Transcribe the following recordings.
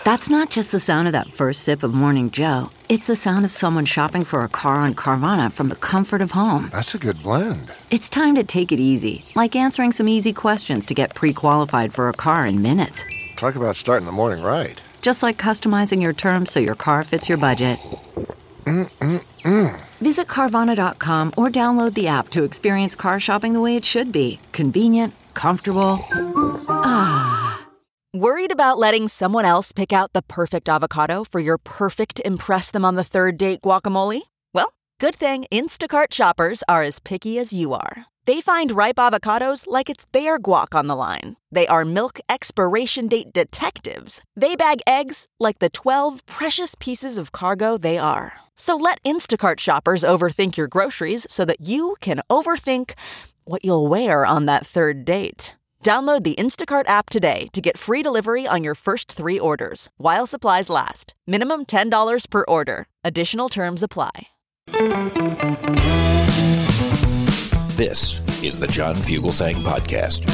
That's not just the sound of that first sip of Morning Joe. It's the sound of someone shopping for a car on Carvana from the comfort of home. That's a good blend. It's time to take it easy, like answering some easy questions to get pre-qualified for a car in minutes. Talk about starting the morning right. Just like customizing your terms so your car fits your budget. Visit Carvana.com or download the app to experience car shopping the way it should be. Convenient, comfortable. Worried about letting someone else pick out the perfect avocado for your perfect impress them on the third date guacamole? Well, good thing Instacart shoppers are as picky as you are. They find ripe avocados like it's their guac on the line. They are milk expiration date detectives. They bag eggs like the 12 precious pieces of cargo they are. So let Instacart shoppers overthink your groceries so that you can overthink what you'll wear on that third date. Download the Instacart app today to get free delivery on your first 3 orders, while supplies last. Minimum $10 per order. Additional terms apply. This is the John Fugelsang Podcast.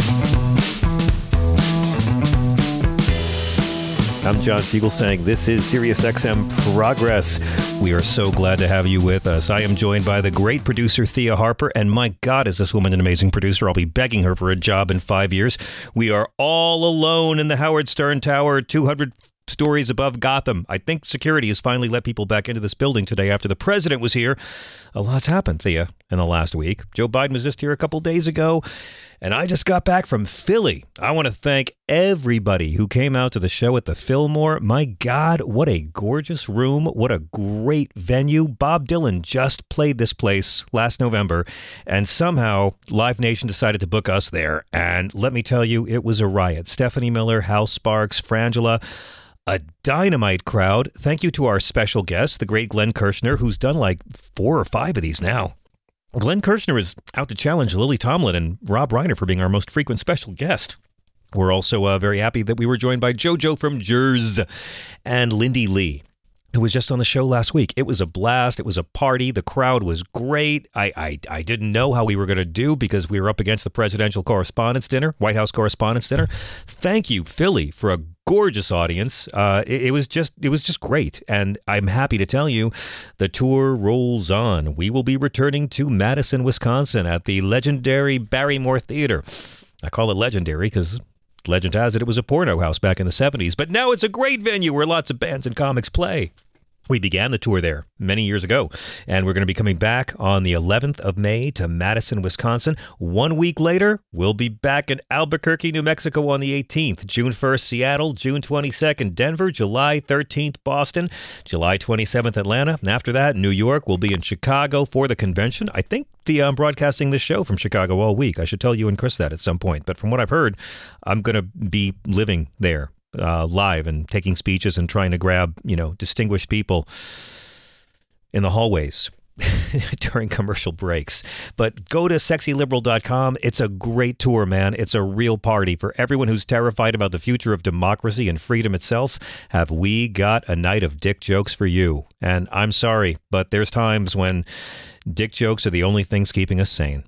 I'm John Fugelsang. This is SiriusXM Progress. We are so glad to have you with us. I am joined by the great producer, Thea Harper. And my God, is this woman an amazing producer. I'll be begging her for a job in 5 years. We are all alone in the Howard Stern Tower, 200 stories above Gotham. I think security has finally let people back into this building today after the president was here. A lot's happened, Thea, in the last week. Joe Biden was just here a couple days ago, and I just got back from Philly. I want to thank everybody who came out to the show at the Fillmore. My God, what a gorgeous room. What a great venue. Bob Dylan just played this place last November, and somehow Live Nation decided to book us there. And let me tell you, it was a riot. Stephanie Miller, Hal Sparks, Frangela, a dynamite crowd. Thank you to our special guest, the great Glenn Kirshner, who's done like 4 or 5 of these now. Glenn Kirshner is out to challenge Lily Tomlin and Rob Reiner for being our most frequent special guest. We're also very happy that we were joined by JoJo from Jersey and Lindy Lee, who was just on the show last week. It was a blast. It was a party. The crowd was great. I didn't know how we were going to do because we were up against the Presidential Correspondents' Dinner, White House Correspondents' Dinner. Thank you, Philly, for a gorgeous audience. It was just great. And I'm happy to tell you the tour rolls on. We will be returning to Madison, Wisconsin at the legendary Barrymore Theater. I call it legendary because legend has it was a porno house back in the 70s. But now it's a great venue where lots of bands and comics play. We began the tour there many years ago, and we're going to be coming back on the 11th of May to Madison, Wisconsin. 1 week later, we'll be back in Albuquerque, New Mexico on the 18th. June 1st, Seattle. June 22nd, Denver. July 13th, Boston. July 27th, Atlanta. And after that, New York. We'll be in Chicago for the convention. I think I'm broadcasting this show from Chicago all week. I should tell you and Chris that at some point. But from what I've heard, I'm going to be living there. Live and taking speeches and trying to grab, distinguished people in the hallways during commercial breaks. But go to sexyliberal.com. It's a great tour, man. It's a real party for everyone who's terrified about the future of democracy and freedom itself. Have we got a night of dick jokes for you? And I'm sorry, but there's times when dick jokes are the only things keeping us sane.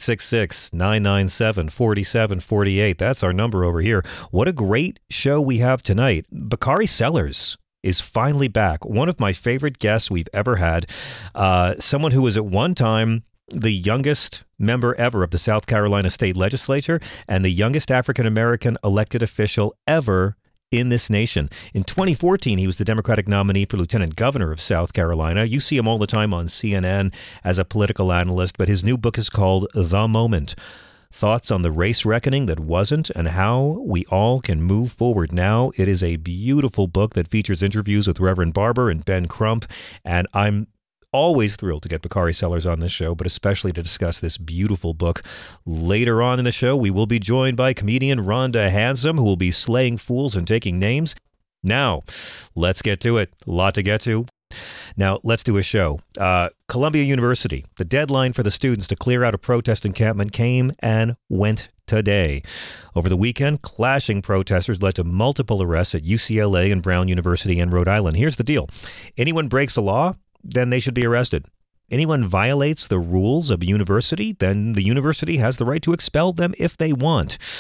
866-997-4748. That's our number over here. What a great show we have tonight. Bakari Sellers is finally back. One of my favorite guests we've ever had. Someone who was at one time the youngest member ever of the South Carolina State Legislature and the youngest African-American elected official ever in this nation. In 2014, he was the Democratic nominee for Lieutenant Governor of South Carolina. You see him all the time on CNN as a political analyst, but his new book is called The Moment: Thoughts on the Race Reckoning That Wasn't and How We All Can Move Forward Now. It is a beautiful book that features interviews with Reverend Barber and Ben Crump, and I'm always thrilled to get Bakari Sellers on this show, but especially to discuss this beautiful book. Later on in the show, we will be joined by comedian Rhonda Hansome, who will be slaying fools and taking names. Now, let's get to it. A lot to get to. Now, let's do a show. Columbia University, the deadline for the students to clear out a protest encampment came and went today. Over the weekend, clashing protesters led to multiple arrests at UCLA and Brown University in Rhode Island. Here's the deal. Anyone breaks a law, then they should be arrested. Anyone violates the rules of a university, then the university has the right to expel them if they want.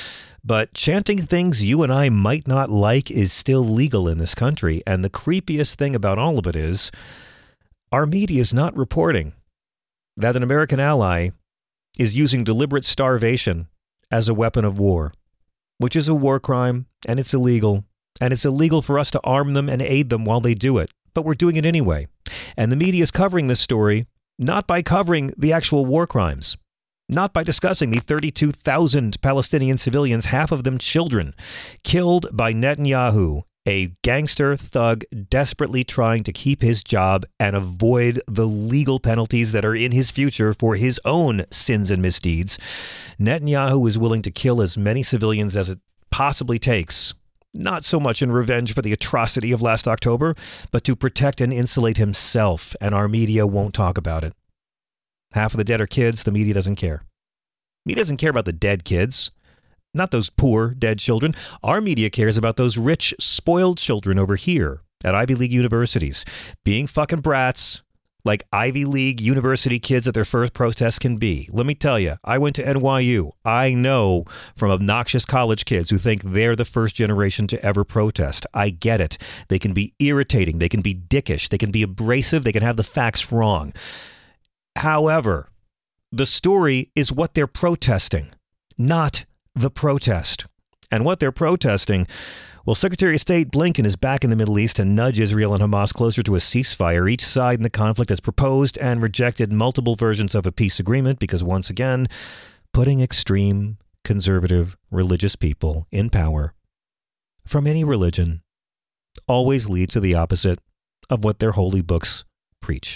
But chanting things you and I might not like is still legal in this country. And the creepiest thing about all of it is our media is not reporting that an American ally is using deliberate starvation as a weapon of war, which is a war crime, and it's illegal. And it's illegal for us to arm them and aid them while they do it. But we're doing it anyway. And the media is covering this story not by covering the actual war crimes, not by discussing the 32,000 Palestinian civilians, half of them children, killed by Netanyahu, a gangster thug desperately trying to keep his job and avoid the legal penalties that are in his future for his own sins and misdeeds. Netanyahu is willing to kill as many civilians as it possibly takes, not so much in revenge for the atrocity of last October, but to protect and insulate himself, and our media won't talk about it. Half of the dead are kids. The media doesn't care. Media doesn't care about the dead kids. Not those poor, dead children. Our media cares about those rich, spoiled children over here at Ivy League universities, being fucking brats like Ivy League university kids at their first protest can be. Let me tell you, I went to NYU. I know from obnoxious college kids who think they're the first generation to ever protest. I get it. They can be irritating. They can be dickish. They can be abrasive. They can have the facts wrong. However, the story is what they're protesting, not the protest. And what they're protesting, well, Secretary of State Blinken is back in the Middle East to nudge Israel and Hamas closer to a ceasefire. Each side in the conflict has proposed and rejected multiple versions of a peace agreement because, once again, putting extreme, conservative, religious people in power from any religion always leads to the opposite of what their holy books preach.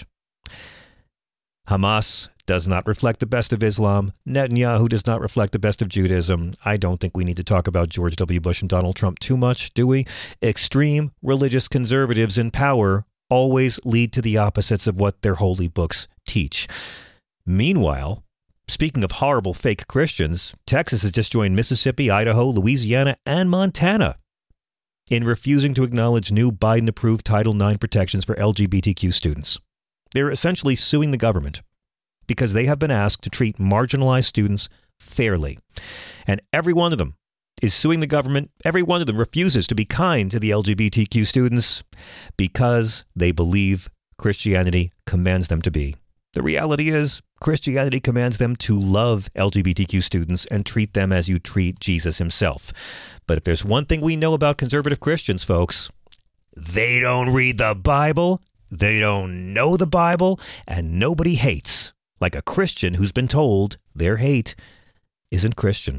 Hamas does not reflect the best of Islam. Netanyahu does not reflect the best of Judaism. I don't think we need to talk about George W. Bush and Donald Trump too much, do we? Extreme religious conservatives in power always lead to the opposites of what their holy books teach. Meanwhile, speaking of horrible fake Christians, Texas has just joined Mississippi, Idaho, Louisiana, and Montana in refusing to acknowledge new Biden-approved Title IX protections for LGBTQ students. They're essentially suing the government because they have been asked to treat marginalized students fairly. And every one of them is suing the government. Every one of them refuses to be kind to the LGBTQ students because they believe Christianity commands them to be. The reality is Christianity commands them to love LGBTQ students and treat them as you treat Jesus himself. But if there's one thing we know about conservative Christians, folks, they don't read the Bible. They don't know the Bible, and nobody hates like a Christian who's been told their hate isn't Christian.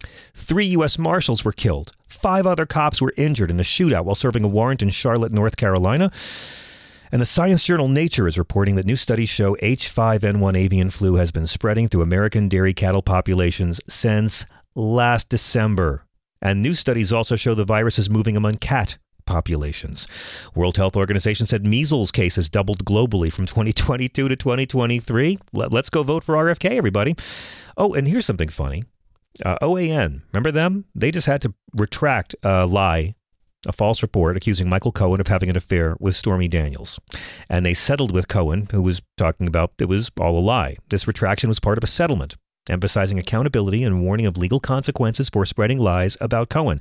3 U.S. Marshals were killed. 5 other cops were injured in a shootout while serving a warrant in Charlotte, North Carolina. And the science journal Nature is reporting that new studies show H5N1 avian flu has been spreading through American dairy cattle populations since last December. And new studies also show the virus is moving among cat populations. World Health Organization said measles cases doubled globally from 2022 to 2023. Let's go vote for RFK, everybody. Oh, and here's something funny. OAN, remember them? They just had to retract a lie, a false report accusing Michael Cohen of having an affair with Stormy Daniels. And they settled with Cohen, who was talking about it was all a lie. This retraction was part of a settlement, emphasizing accountability and warning of legal consequences for spreading lies about Cohen.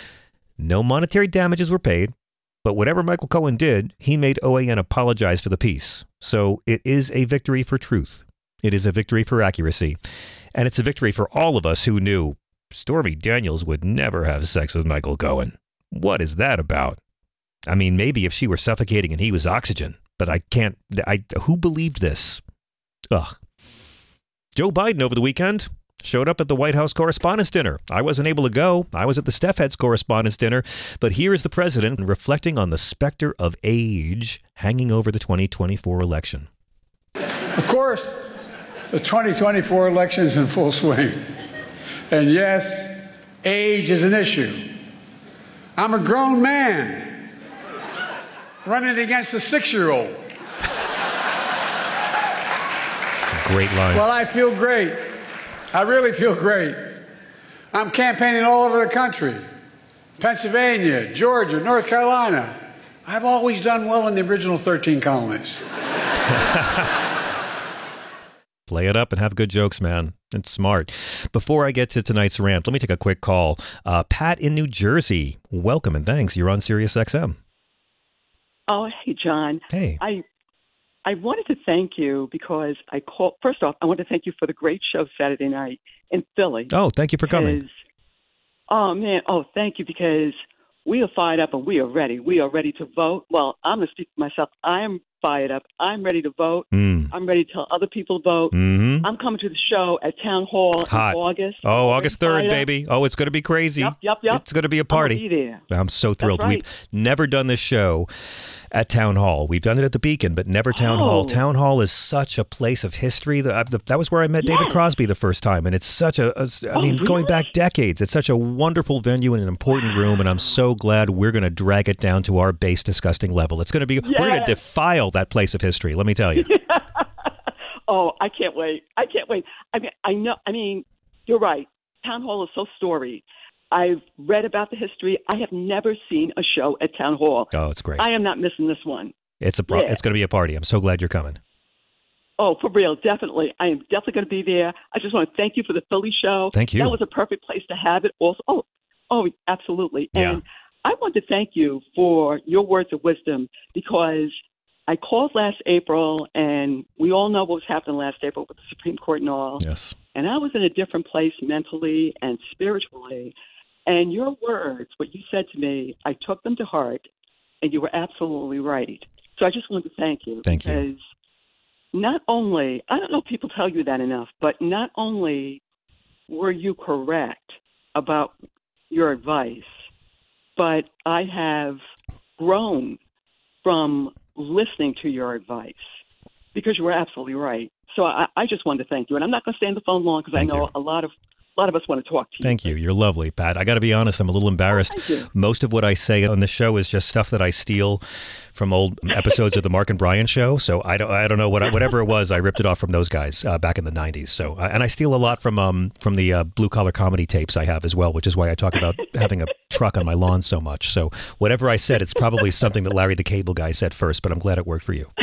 No monetary damages were paid, but whatever Michael Cohen did, he made OAN apologize for the piece. So it is a victory for truth. It is a victory for accuracy. And it's a victory for all of us who knew Stormy Daniels would never have sex with Michael Cohen. What is that about? I mean, maybe if she were suffocating and he was oxygen, but who believed this? Ugh. Joe Biden over the weekend showed up at the White House Correspondents' Dinner. I wasn't able to go. I was at the Steph Heads Correspondents' Dinner. But here is the president reflecting on the specter of age hanging over the 2024 election. Of course, the 2024 election is in full swing. And yes, age is an issue. I'm a grown man running against a 6-year-old. Great line. Well, I feel great. I really feel great. I'm campaigning all over the country. Pennsylvania, Georgia, North Carolina. I've always done well in the original 13 colonies. Play it up and have good jokes, man. It's smart. Before I get to tonight's rant, let me take a quick call. Pat in New Jersey, welcome and thanks. You're on Sirius XM. Oh, hey, John. Hey. I wanted to thank you because I called. First off, I want to thank you for the great show Saturday night in Philly. Oh, thank you for coming. Oh, man. Oh, thank you, because we are fired up and we are ready. We are ready to vote. Well, I'm going to speak for myself. I am fired up. I'm ready to vote. I'm ready to tell other people to vote. Mm-hmm. I'm coming to the show at Town Hall in August. Oh, August 3rd, baby. Oh, it's going to be crazy. Yep. It's going to be a party. I'm going to be there. I'm so thrilled. That's right. We've never done this show at Town Hall. We've done it at the Beacon, but never Town Hall. Town Hall is such a place of history. That was where I met David Crosby the first time, and it's such going back decades. It's such a wonderful venue and an important room, and I'm so glad we're going to drag it down to our base disgusting level. It's going to be, we're going to defile that place of history, let me tell you. Oh, I can't wait. I mean, you're right. Town Hall is so storied. I've read about the history. I have never seen a show at Town Hall. Oh, it's great. I am not missing this one. It's going to be a party. I'm so glad you're coming. Oh, for real, definitely. I am definitely going to be there. I just want to thank you for the Philly show. Thank you. That was a perfect place to have it also. Oh, absolutely. Yeah. And I want to thank you for your words of wisdom, because I called last April, and we all know what was happening last April with the Supreme Court and all. Yes. And I was in a different place mentally and spiritually. And your words, what you said to me, I took them to heart, and you were absolutely right. So I just wanted to thank you. Thank you. Because not only, I don't know if people tell you that enough, but not only were you correct about your advice, but I have grown from listening to your advice, because you were absolutely right. So I just wanted to thank you. And I'm not going to stay on the phone long, because I know a lot of us want to talk to you. Thank you. You're lovely, Pat. I got to be honest, I'm a little embarrassed. Oh, thank you. Most of what I say on the show is just stuff that I steal from old episodes of the Mark and Brian show. So I don't know whatever it was. I ripped it off from those guys back in the 90s. So and I steal a lot from the blue collar comedy tapes I have as well, which is why I talk about having a truck on my lawn so much. So whatever I said, it's probably something that Larry the Cable Guy said first, but I'm glad it worked for you.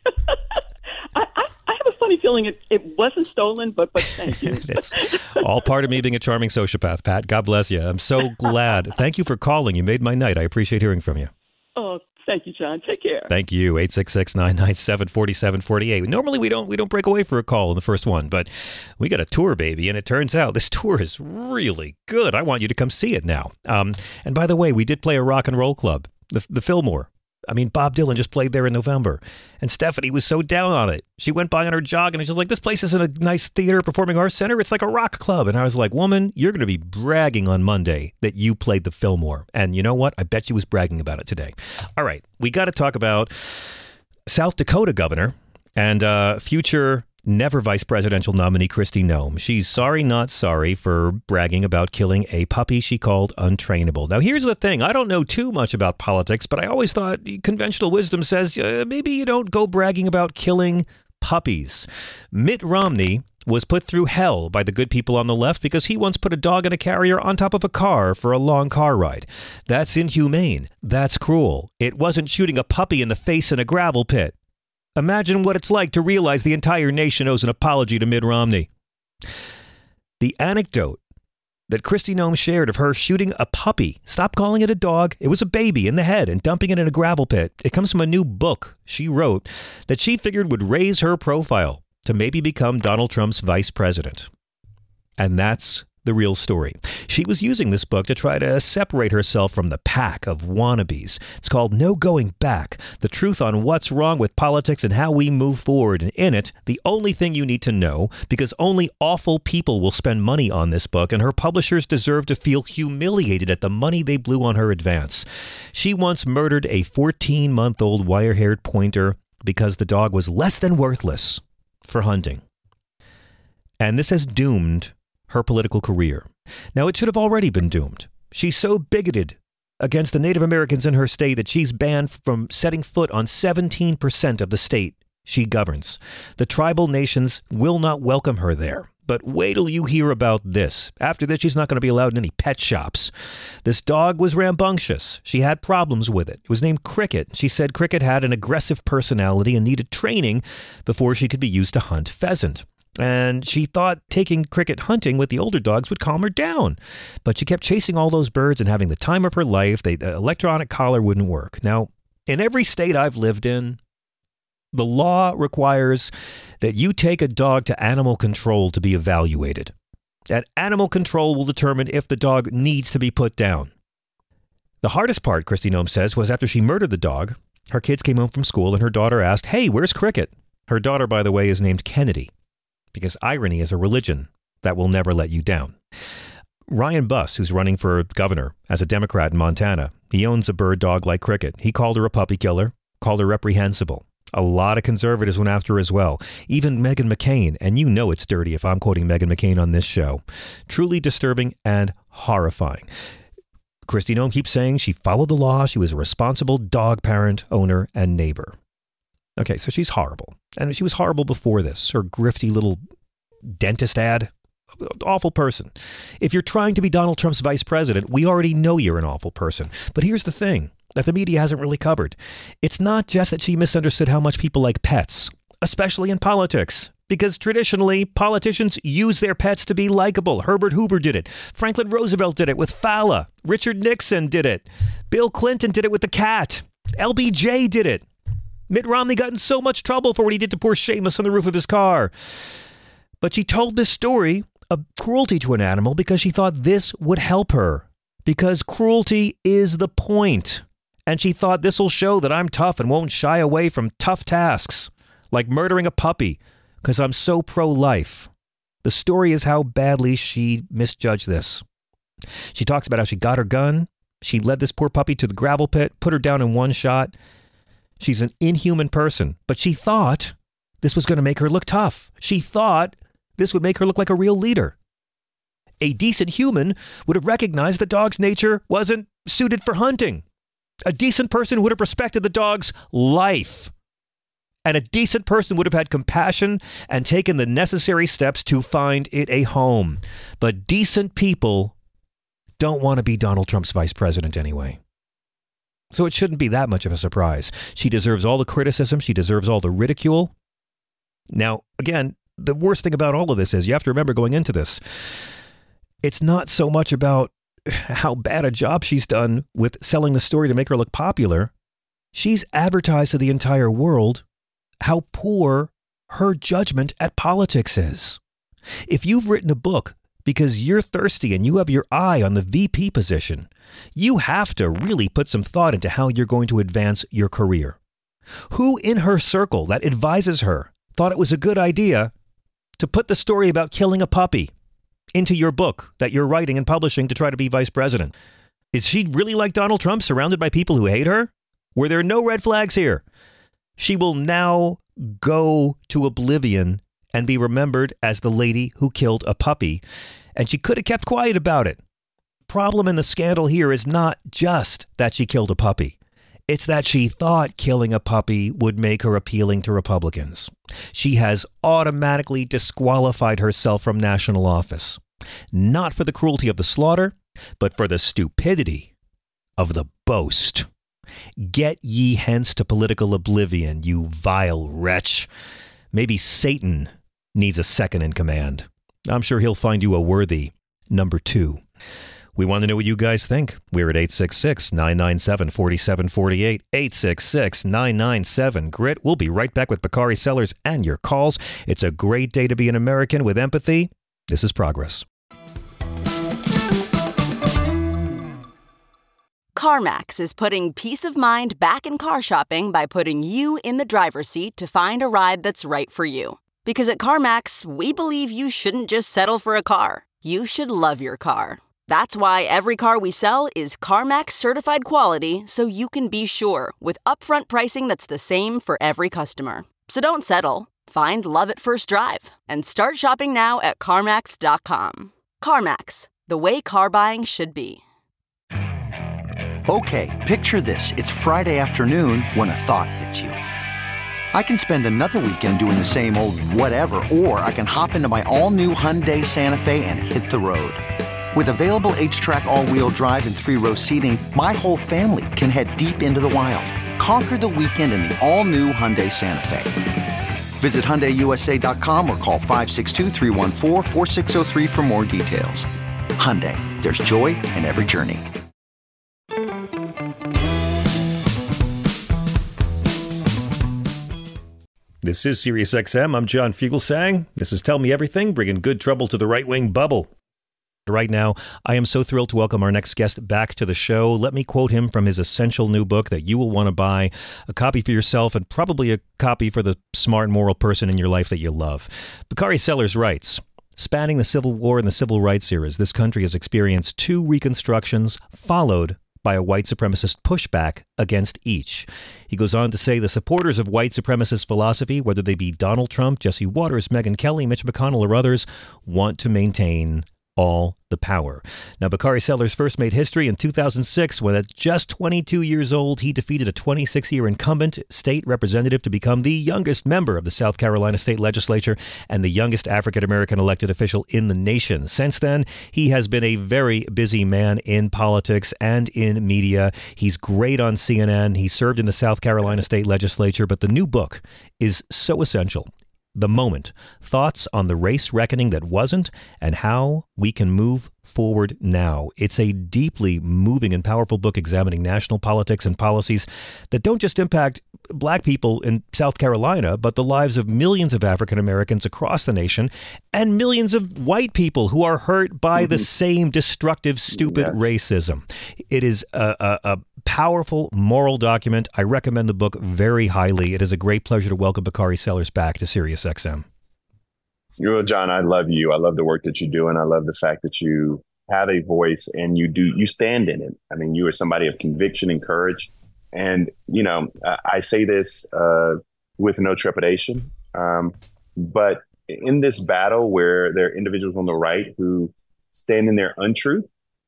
Funny feeling it wasn't stolen, but thank you. It's all part of me being a charming sociopath, Pat. God bless you. I'm so glad. Thank you for calling. You made my night. I appreciate hearing from you. Oh, thank you, John. Take care. Thank you. 866-997-4748. Normally we don't break away for a call in the first one, but we got a tour, baby, and it turns out this tour is really good. I want you to come see it now. And by the way, we did play a rock and roll club, the Fillmore. I mean, Bob Dylan just played there in November, and Stephanie was so down on it. She went by on her jog, and she's like, this place isn't a nice theater performing arts center. It's like a rock club. And I was like, woman, you're going to be bragging on Monday that you played the Fillmore. And you know what? I bet she was bragging about it today. All right. We got to talk about South Dakota governor and future never vice presidential nominee Kristi Noem. She's sorry, not sorry for bragging about killing a puppy she called untrainable. Now, here's the thing. I don't know too much about politics, but I always thought conventional wisdom says maybe you don't go bragging about killing puppies. Mitt Romney was put through hell by the good people on the left because he once put a dog in a carrier on top of a car for a long car ride. That's inhumane. That's cruel. It wasn't shooting a puppy in the face in a gravel pit. Imagine what it's like to realize the entire nation owes an apology to Mitt Romney. The anecdote that Kristi Noem shared of her shooting a puppy, stop calling it a dog, it was a baby in the head, and dumping it in a gravel pit. It comes from a new book she wrote that she figured would raise her profile to maybe become Donald Trump's vice president. And that's the real story. She was using this book to try to separate herself from the pack of wannabes. It's called No Going Back, the truth on what's wrong with politics and how we move forward. And in it, the only thing you need to know, because only awful people will spend money on this book, and her publishers deserve to feel humiliated at the money they blew on her advance. She once murdered a 14-month-old wire-haired pointer because the dog was less than worthless for hunting. And this has doomed her political career. Now, it should have already been doomed. She's so bigoted against the Native Americans in her state that she's banned from setting foot on 17% of the state she governs. The tribal nations will not welcome her there. But wait till you hear about this. After this, she's not going to be allowed in any pet shops. This dog was rambunctious. She had problems with it. It was named Cricket. She said Cricket had an aggressive personality and needed training before she could be used to hunt pheasant. And she thought taking Cricket hunting with the older dogs would calm her down. But she kept chasing all those birds and having the time of her life. The electronic collar wouldn't work. Now, in every state I've lived in, the law requires that you take a dog to animal control to be evaluated. That animal control will determine if the dog needs to be put down. The hardest part, Kristi Noem says, was after she murdered the dog, her kids came home from school and her daughter asked, "Hey, where's Cricket?" Her daughter, by the way, is named Kennedy, because irony is a religion that will never let you down. Ryan Buss, who's running for governor as a Democrat in Montana, he owns a bird dog like Cricket. He called her a puppy killer, called her reprehensible. A lot of conservatives went after her as well. Even Meghan McCain, and you know it's dirty if I'm quoting Meghan McCain on this show. Truly disturbing and horrifying. Kristi Noem keeps saying she followed the law. She was a responsible dog parent, owner, and neighbor. Okay, so she's horrible. And she was horrible before this. Her grifty little dentist ad. Awful person. If you're trying to be Donald Trump's vice president, we already know you're an awful person. But here's the thing that the media hasn't really covered. It's not just that she misunderstood how much people like pets, especially in politics. Because traditionally, politicians use their pets to be likable. Herbert Hoover did it. Franklin Roosevelt did it with Fala. Richard Nixon did it. Bill Clinton did it with the cat. LBJ did it. Mitt Romney got in so much trouble for what he did to poor Seamus on the roof of his car. But she told this story of cruelty to an animal because she thought this would help her. Because cruelty is the point. And she thought this will show that I'm tough and won't shy away from tough tasks, like murdering a puppy, because I'm so pro-life. The story is how badly she misjudged this. She talks about how she got her gun. She led this poor puppy to the gravel pit, put her down in one shot. She's an inhuman person, but she thought this was going to make her look tough. She thought this would make her look like a real leader. A decent human would have recognized the dog's nature wasn't suited for hunting. A decent person would have respected the dog's life. And a decent person would have had compassion and taken the necessary steps to find it a home. But decent people don't want to be Donald Trump's vice president anyway. So it shouldn't be that much of a surprise. She deserves all the criticism. She deserves all the ridicule. Now, again, the worst thing about all of this is you have to remember going into this, it's not so much about how bad a job she's done with selling the story to make her look popular. She's advertised to the entire world how poor her judgment at politics is. If you've written a book because you're thirsty and you have your eye on the VP position, you have to really put some thought into how you're going to advance your career. Who in her circle that advises her thought it was a good idea to put the story about killing a puppy into your book that you're writing and publishing to try to be vice president? Is she really like Donald Trump, surrounded by people who hate her? Were there no red flags here? She will now go to oblivion and be remembered as the lady who killed a puppy. And she could have kept quiet about it. Problem in the scandal here is not just that she killed a puppy. It's that she thought killing a puppy would make her appealing to Republicans. She has automatically disqualified herself from national office. Not for the cruelty of the slaughter, but for the stupidity of the boast. Get ye hence to political oblivion, you vile wretch. Maybe Satan needs a second in command. I'm sure he'll find you a worthy number 2. We want to know what you guys think. We're at 866-997-4748, 866-997-GRIT. We'll be right back with Bakari Sellers and your calls. It's a great day to be an American with empathy. This is Progress. CarMax is putting peace of mind back in car shopping by putting you in the driver's seat to find a ride that's right for you. Because at CarMax, we believe you shouldn't just settle for a car. You should love your car. That's why every car we sell is CarMax certified quality, so you can be sure with upfront pricing that's the same for every customer. So don't settle. Find love at first drive and start shopping now at CarMax.com. CarMax, the way car buying should be. Okay, picture this. It's Friday afternoon when a thought hits you. I can spend another weekend doing the same old whatever, or I can hop into my all-new Hyundai Santa Fe and hit the road. With available H-Track all-wheel drive and 3-row seating, my whole family can head deep into the wild. Conquer the weekend in the all-new Hyundai Santa Fe. Visit HyundaiUSA.com or call 562-314-4603 for more details. Hyundai, there's joy in every journey. This is SiriusXM. I'm John Fugelsang. This is Tell Me Everything, bringing good trouble to the right-wing bubble. Right now, I am so thrilled to welcome our next guest back to the show. Let me quote him from his essential new book that you will want to buy, a copy for yourself and probably a copy for the smart, moral person in your life that you love. Bakari Sellers writes, spanning the Civil War and the Civil Rights eras, this country has experienced two reconstructions followed by a white supremacist pushback against each. He goes on to say the supporters of white supremacist philosophy, whether they be Donald Trump, Jesse Waters, Megyn Kelly, Mitch McConnell, or others, want to maintain all the power. Now, Bakari Sellers first made history in 2006 when at just 22 years old, he defeated a 26-year incumbent state representative to become the youngest member of the South Carolina state legislature and the youngest African-American elected official in the nation. Since then, he has been a very busy man in politics and in media. He's great on CNN. He served in the South Carolina state legislature, but the new book is so essential. The Moment, Thoughts on the Race Reckoning That Wasn't and How We Can Move Forward Now. It's a deeply moving and powerful book examining national politics and policies that don't just impact black people in South Carolina, but the lives of millions of African Americans across the nation and millions of white people who are hurt by the same destructive, stupid racism. It is a powerful moral document. I recommend the book very highly. It is a great pleasure to welcome Bakari Sellers back to SiriusXM. Well, John, I love you. I love the work that you do, and I love the fact that you have a voice and you stand in it. I mean, you are somebody of conviction and courage. And, you know, I say this with no trepidation. But in this battle where there are individuals on the right who stand in their untruth,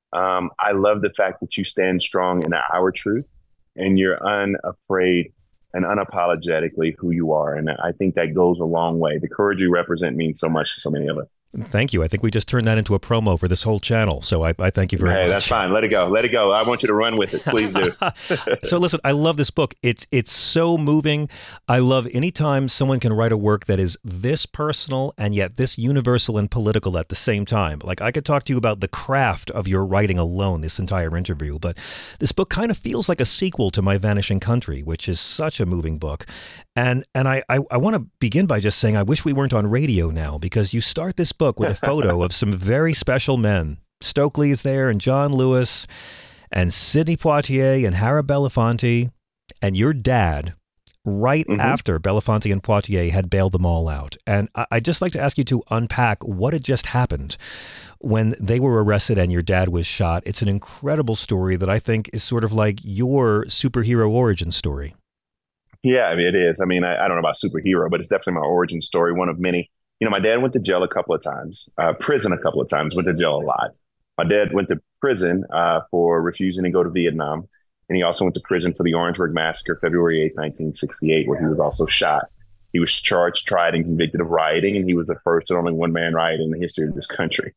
I love the fact that you stand strong in our truth and you're unafraid and unapologetically who you are. And I think that goes a long way. The courage you represent means so much to so many of us. Thank you. I think we just turned that into a promo for this whole channel. So I thank you very much. Hey, that's fine. Let it go. Let it go. I want you to run with it. Please do. So listen, I love this book. It's so moving. I love anytime someone can write a work that is this personal and yet this universal and political at the same time. Like I could talk to you about the craft of your writing alone this entire interview, but this book kind of feels like a sequel to My Vanishing Country, which is such a moving book. And I want to begin by just saying I wish we weren't on radio now, because you start this book with a photo of some very special men. Stokely is there, and John Lewis, and Sidney Poitier, and Harry Belafonte, and your dad, right after Belafonte and Poitier had bailed them all out. And I'd just like to ask you to unpack what had just happened when they were arrested and your dad was shot. It's an incredible story that I think is sort of like your superhero origin story. Yeah, I mean, it is. I mean, I don't know about superhero, but it's definitely my origin story, one of many. You know, my dad went to jail a couple of times, prison a couple of times, went to jail a lot. My dad went to prison for refusing to go to Vietnam. And he also went to prison for the Orangeburg Massacre, February 8th, 1968, where he was also shot. He was charged, tried, and convicted of rioting, and he was the first and only one-man riot in the history of this country.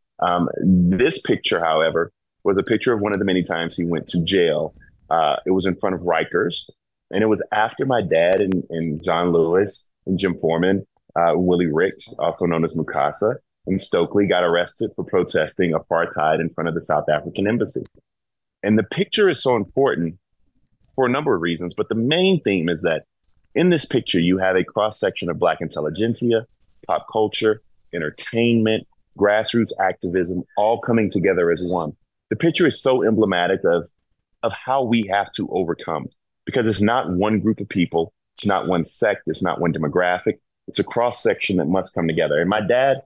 This picture, however, was a picture of one of the many times he went to jail. It was in front of Rikers. And it was after my dad and John Lewis and Jim Foreman, Willie Ricks, also known as Mukasa, and Stokely got arrested for protesting apartheid in front of the South African embassy. And the picture is so important for a number of reasons. But the main theme is that in this picture, you have a cross-section of Black intelligentsia, pop culture, entertainment, grassroots activism, all coming together as one. The picture is so emblematic of how we have to overcome. Because it's not one group of people, it's not one sect, it's not one demographic, it's a cross-section that must come together. And my dad,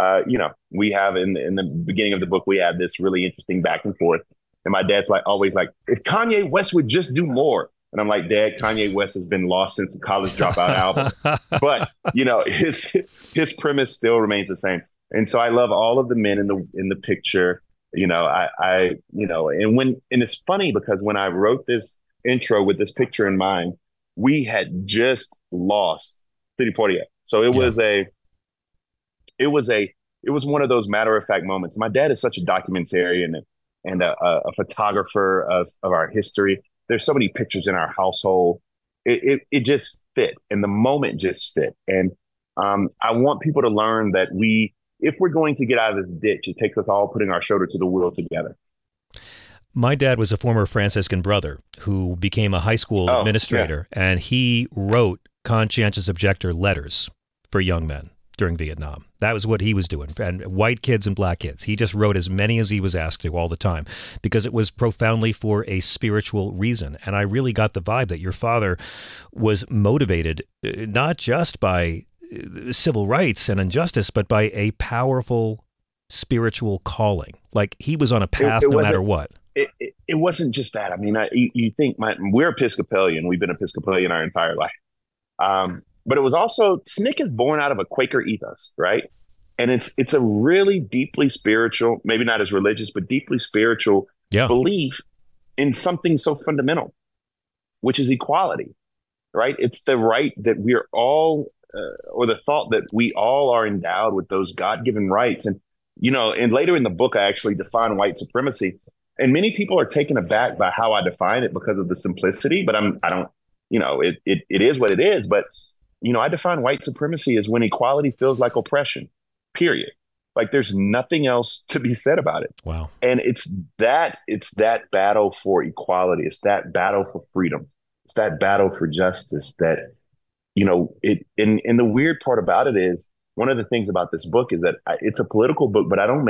we have in the beginning of the book, we have this really interesting back and forth. And my dad's always like, if Kanye West would just do more. And I'm like, Dad, Kanye West has been lost since the College Dropout album. But, his premise still remains the same. And so I love all of the men in the picture, and it's funny because when I wrote this intro with this picture in mind, we had just lost Sidney Poitier. So it was one of those matter of fact moments. My dad is such a documentarian and a photographer of our history. There's so many pictures in our household. It just fit and the moment just fit. And I want people to learn that if we're going to get out of this ditch, it takes us all putting our shoulder to the wheel together. My dad was a former Franciscan brother who became a high school administrator, and he wrote conscientious objector letters for young men during Vietnam. That was what he was doing. And white kids and black kids. He just wrote as many as he was asked to all the time because it was profoundly for a spiritual reason. And I really got the vibe that your father was motivated not just by civil rights and injustice, but by a powerful spiritual calling. Like he was on a path no matter what. It wasn't just that. I mean, you think we're Episcopalian. We've been Episcopalian our entire life. But it was also, SNCC is born out of a Quaker ethos, right? And it's a really deeply spiritual, maybe not as religious, but deeply spiritual belief in something so fundamental, which is equality, right? It's the right that we're all, or the thought that we all are endowed with those God-given rights. And, and later in the book, I actually define white supremacy. And many people are taken aback by how I define it because of the simplicity, but I don't, it is what it is. But, I define white supremacy as when equality feels like oppression, period. Like there's nothing else to be said about it. Wow. And it's that battle for equality. It's that battle for freedom. It's that battle for justice that, and the weird part about it is one of the things about this book is that it's a political book, but I don't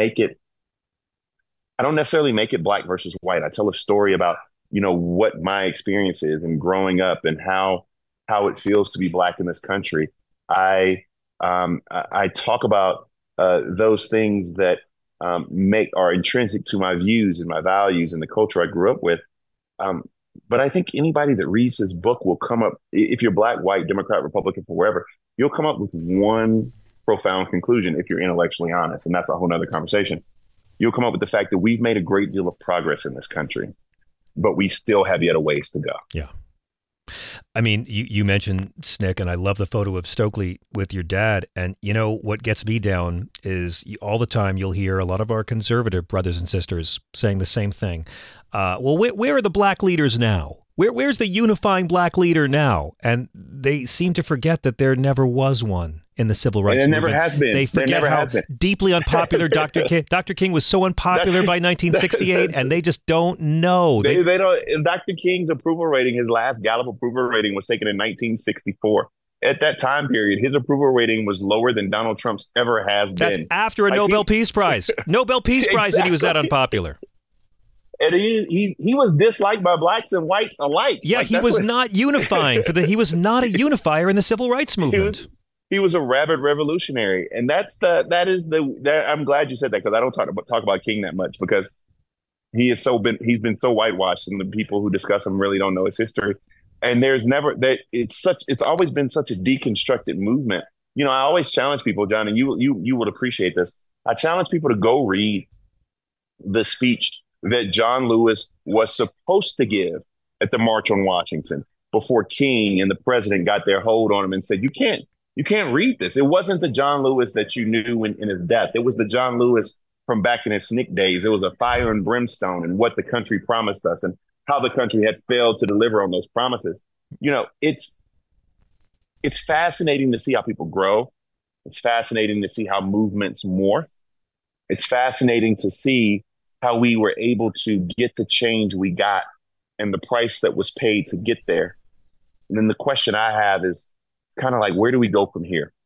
necessarily make it black versus white. I tell a story about, what my experience is and growing up and how it feels to be black in this country. I talk about those things that are intrinsic to my views and my values and the culture I grew up with. But I think anybody that reads this book will come up, if you're black, white, Democrat, Republican, for wherever, you'll come up with one profound conclusion if you're intellectually honest. And that's a whole nother conversation. You'll come up with the fact that we've made a great deal of progress in this country, but we still have yet a ways to go. Yeah. I mean, you mentioned SNCC, and I love the photo of Stokely with your dad. And what gets me down is all the time you'll hear a lot of our conservative brothers and sisters saying the same thing. Well, where are the black leaders now? Where's the unifying black leader now? And they seem to forget that there never was one in the civil rights movement. There never has been. They forget how deeply unpopular Dr. King. Dr. King was so unpopular by 1968, and they just don't know. They don't. Dr. King's approval rating, his last Gallup approval rating, was taken in 1964. At that time period, his approval rating was lower than Donald Trump's ever has been. That's after a Nobel Peace Prize. Nobel Peace Prize, exactly. And he was that unpopular. And he was disliked by blacks and whites alike. Yeah, he was not unifying he was not a unifier in the civil rights movement. He was a rabid revolutionary, and I'm glad you said that, because I don't talk about King that much, because he's been so whitewashed, and the people who discuss him really don't know his history. And it's always been such a deconstructed movement. I always challenge people, John, and you would appreciate this. I challenge people to go read the speech that John Lewis was supposed to give at the March on Washington before King and the president got their hold on him and said, you can't read this. It wasn't the John Lewis that you knew in his death. It was the John Lewis from back in his SNCC days. It was a fire and brimstone and what the country promised us and how the country had failed to deliver on those promises. It's fascinating to see how people grow. It's fascinating to see how movements morph. It's fascinating to see how we were able to get the change we got and the price that was paid to get there. And then the question I have is kind of like, where do we go from here?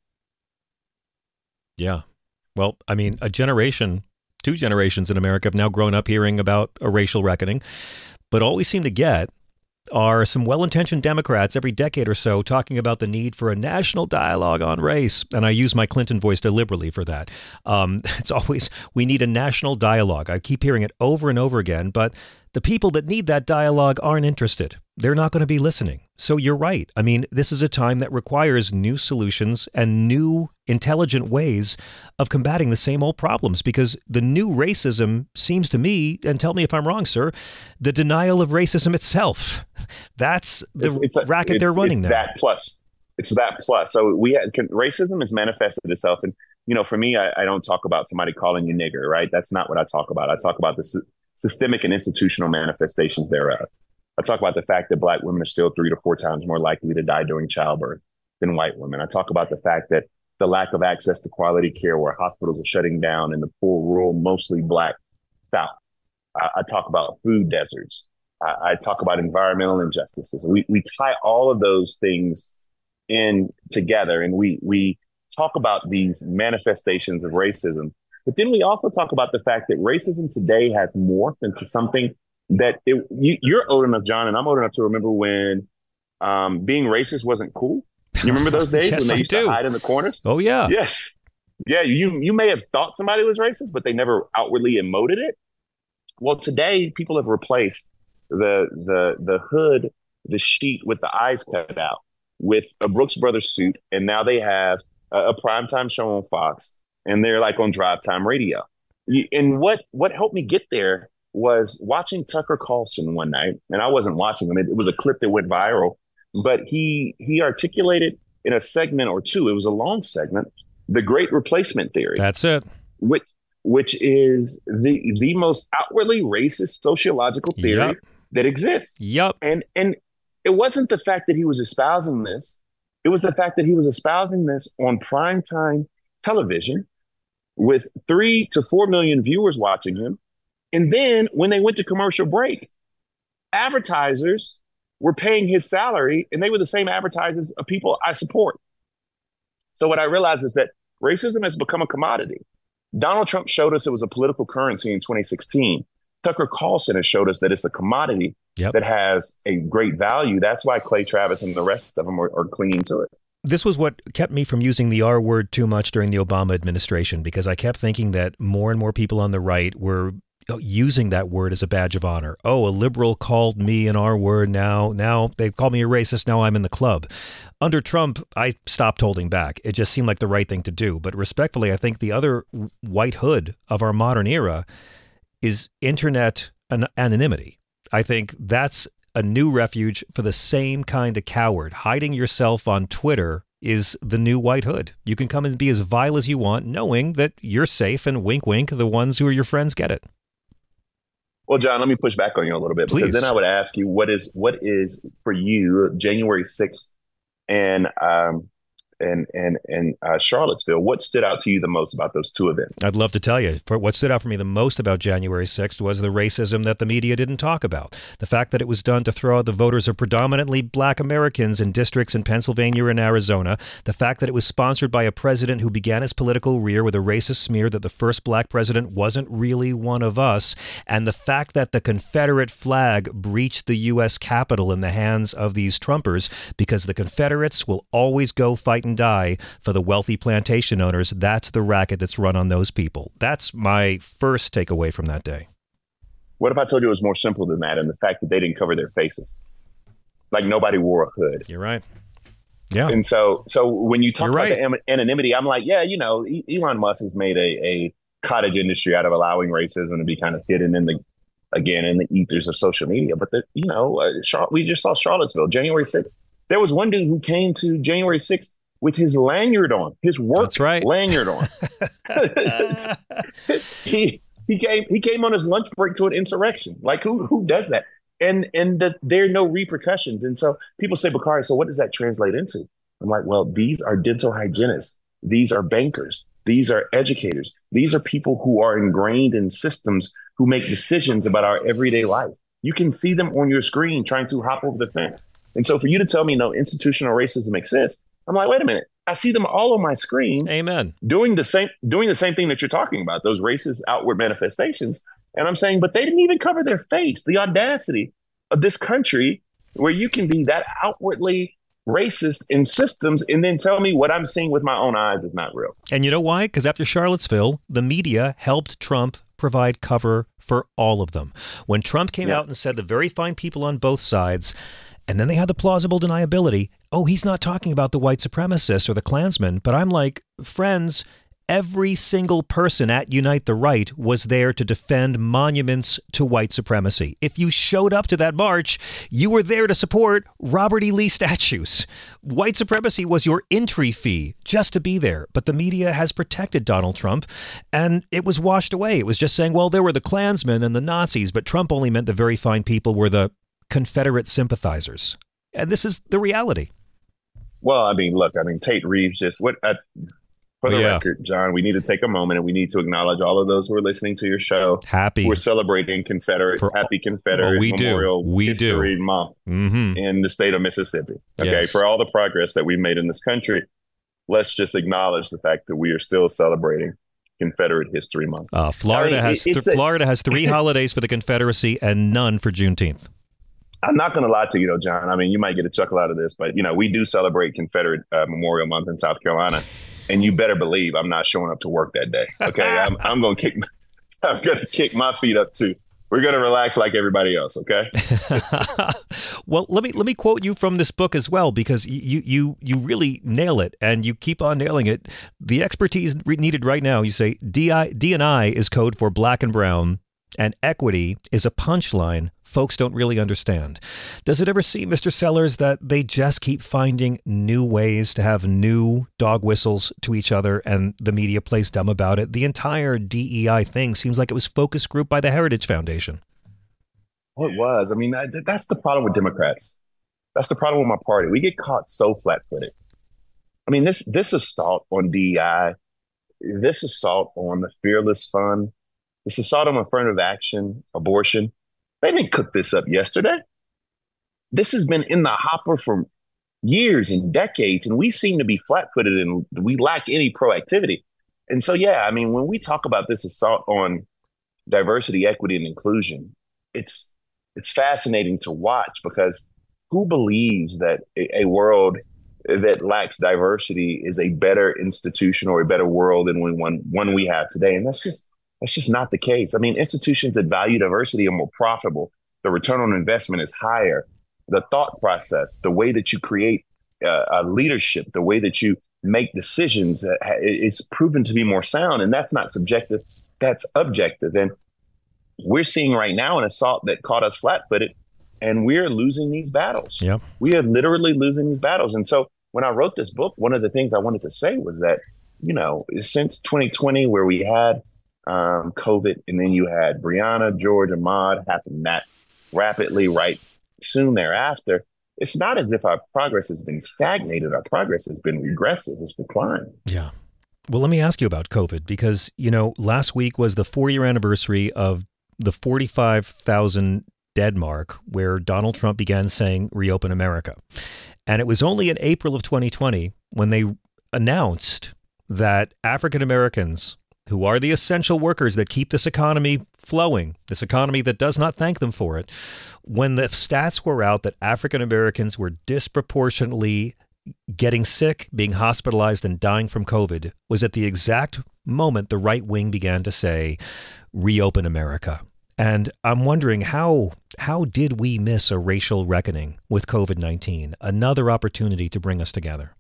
Yeah. Well, I mean, two generations in America have now grown up hearing about a racial reckoning, but all we seem to get are some well-intentioned Democrats every decade or so talking about the need for a national dialogue on race. And I use my Clinton voice deliberately for that. It's always, we need a national dialogue. I keep hearing it over and over again, but the people that need that dialogue aren't interested. They're not going to be listening. So you're right. I mean, this is a time that requires new solutions and new intelligent ways of combating the same old problems, because the new racism seems to me, and tell me if I'm wrong, sir, the denial of racism itself. That's the racket they're running now. It's that plus. So racism has manifested itself. And, for me, I don't talk about somebody calling you nigger, right? That's not what I talk about. I talk about the systemic and institutional manifestations thereof. I talk about the fact that Black women are still 3 to 4 times more likely to die during childbirth than white women. I talk about the fact that the lack of access to quality care where hospitals are shutting down in the poor, rural, mostly Black South. I talk about food deserts. I talk about environmental injustices. We tie all of those things in together, and we talk about these manifestations of racism. But then we also talk about the fact that racism today has morphed into something that you're old enough, John, and I'm old enough to remember when being racist wasn't cool. You remember those days Yes, when they used to hide in the corners? Oh, yeah. Yes. Yeah, you may have thought somebody was racist, but they never outwardly emoted it. Well, today people have replaced the hood, the sheet with the eyes cut out with a Brooks Brothers suit, and now they have a primetime show on Fox, and they're like on drive time radio. And what helped me get there was watching Tucker Carlson one night, and I wasn't watching him. It was a clip that went viral, but he articulated in a segment or two, it was a long segment, the Great Replacement Theory. That's it. Which is the most outwardly racist sociological theory that exists. Yep. And it wasn't the fact that he was espousing this. It was the fact that he was espousing this on primetime television with 3 to 4 million viewers watching him. And then when they went to commercial break, advertisers were paying his salary, and they were the same advertisers of people I support. So what I realized is that racism has become a commodity. Donald Trump showed us it was a political currency in 2016. Tucker Carlson has showed us that it's a commodity that has a great value. That's why Clay Travis and the rest of them are clinging to it. This was what kept me from using the R word too much during the Obama administration, because I kept thinking that more and more people on the right were using that word as a badge of honor. Oh, a liberal called me an R word. Now they've called me a racist. Now I'm in the club. Under Trump, I stopped holding back. It just seemed like the right thing to do. But respectfully, I think the other white hood of our modern era is internet anonymity. I think that's a new refuge for the same kind of coward. Hiding yourself on Twitter is the new white hood. You can come and be as vile as you want, knowing that you're safe, and wink, wink, the ones who are your friends get it. Well, John, let me push back on you a little bit, because then I would ask you, what is for you January 6th and Charlottesville? What stood out to you the most about those two events? I'd love to tell you. What stood out for me the most about January 6th was the racism that the media didn't talk about. The fact that it was done to throw out the voters of predominantly Black Americans in districts in Pennsylvania and Arizona. The fact that it was sponsored by a president who began his political career with a racist smear that the first Black president wasn't really one of us. And the fact that the Confederate flag breached the U.S. Capitol in the hands of these Trumpers, because the Confederates will always go fight and die for the wealthy plantation owners. That's the racket that's run on those people. That's my first takeaway from that day. What if I told you it was more simple than that, and the fact that they didn't cover their faces? Like nobody wore a hood. You're right. Yeah. And so when you talk about the anonymity, I'm like, yeah, Elon Musk has made a cottage industry out of allowing racism to be kind of hidden in the ethers of social media. But we just saw Charlottesville, January 6th. There was one dude who came to January 6th with his lanyard on, his work lanyard on. He came on his lunch break to an insurrection. Like who does that? And there are no repercussions. And so people say, Bakari, so what does that translate into? I'm like, well, these are dental hygienists. These are bankers. These are educators. These are people who are ingrained in systems who make decisions about our everyday life. You can see them on your screen trying to hop over the fence. And so for you to tell me no institutional racism exists, I'm like, wait a minute. I see them all on my screen. Amen. Doing the same thing that you're talking about, those racist outward manifestations. And I'm saying, but they didn't even cover their face. The audacity of this country where you can be that outwardly racist in systems and then tell me what I'm seeing with my own eyes is not real. And you know why? Because after Charlottesville, the media helped Trump provide cover for all of them. When Trump came out and said the very fine people on both sides, and then they had the plausible deniability. Oh, he's not talking about the white supremacists or the Klansmen. But I'm like, friends, every single person at Unite the Right was there to defend monuments to white supremacy. If you showed up to that march, you were there to support Robert E. Lee statues. White supremacy was your entry fee just to be there. But the media has protected Donald Trump, and it was washed away. It was just saying, well, there were the Klansmen and the Nazis, but Trump only meant the very fine people were the Confederate sympathizers. And this is the reality. Well, I mean, look, Tate Reeves just for the record, John, we need to take a moment and we need to acknowledge all of those who are listening to your show. We're celebrating Happy Confederate Memorial History Month in the state of Mississippi. Okay, yes. For all the progress that we've made in this country, let's just acknowledge the fact that we are still celebrating Confederate History Month. Florida has 3 holidays for the Confederacy and none for Juneteenth. I'm not going to lie to you, though, John. I mean, you might get a chuckle out of this, but, we do celebrate Confederate Memorial Month in South Carolina. And you better believe I'm not showing up to work that day. Okay, I'm going to kick my feet up, too. We're going to relax like everybody else, okay? Well, let me quote you from this book as well, because you really nail it, and you keep on nailing it. The expertise needed right now, you say, D&I is code for black and brown, and equity is a punchline folks don't really understand. Does it ever seem, Mr. Sellers, that they just keep finding new ways to have new dog whistles to each other and the media plays dumb about it? The entire DEI thing seems like it was focus group by the Heritage Foundation. Well, it was. I mean, that's the problem with Democrats. That's the problem with my party. We get caught so flat-footed. I mean, this assault on DEI, this assault on the Fearless Fund, this assault on affirmative action, abortion, they didn't cook this up yesterday. This has been in the hopper for years and decades, and we seem to be flat-footed and we lack any proactivity. And so, when we talk about this assault on diversity, equity, and inclusion, it's fascinating to watch, because who believes that a world that lacks diversity is a better institution or a better world than one we have today? And that's just not the case. I mean, institutions that value diversity are more profitable. The return on investment is higher. The thought process, the way that you create a leadership, the way that you make decisions, it's proven to be more sound. And that's not subjective, that's objective. And we're seeing right now an assault that caught us flat-footed, and we're losing these battles. Yeah, we are literally losing these battles. And so when I wrote this book, one of the things I wanted to say was that, since 2020, where we had COVID, and then you had Breonna, George, Ahmaud happen that rapidly right soon thereafter, it's not as if our progress has been stagnated. Our progress has been regressive. It's declined. Yeah. Well, let me ask you about COVID, because, last week was the 4-year anniversary of the 45,000 dead mark, where Donald Trump began saying, reopen America. And it was only in April of 2020 when they announced that African Americans, who are the essential workers that keep this economy flowing, this economy that does not thank them for it, when the stats were out that African Americans were disproportionately getting sick, being hospitalized, and dying from COVID, was at the exact moment the right wing began to say, reopen America. And I'm wondering, how did we miss a racial reckoning with COVID-19? Another opportunity to bring us together.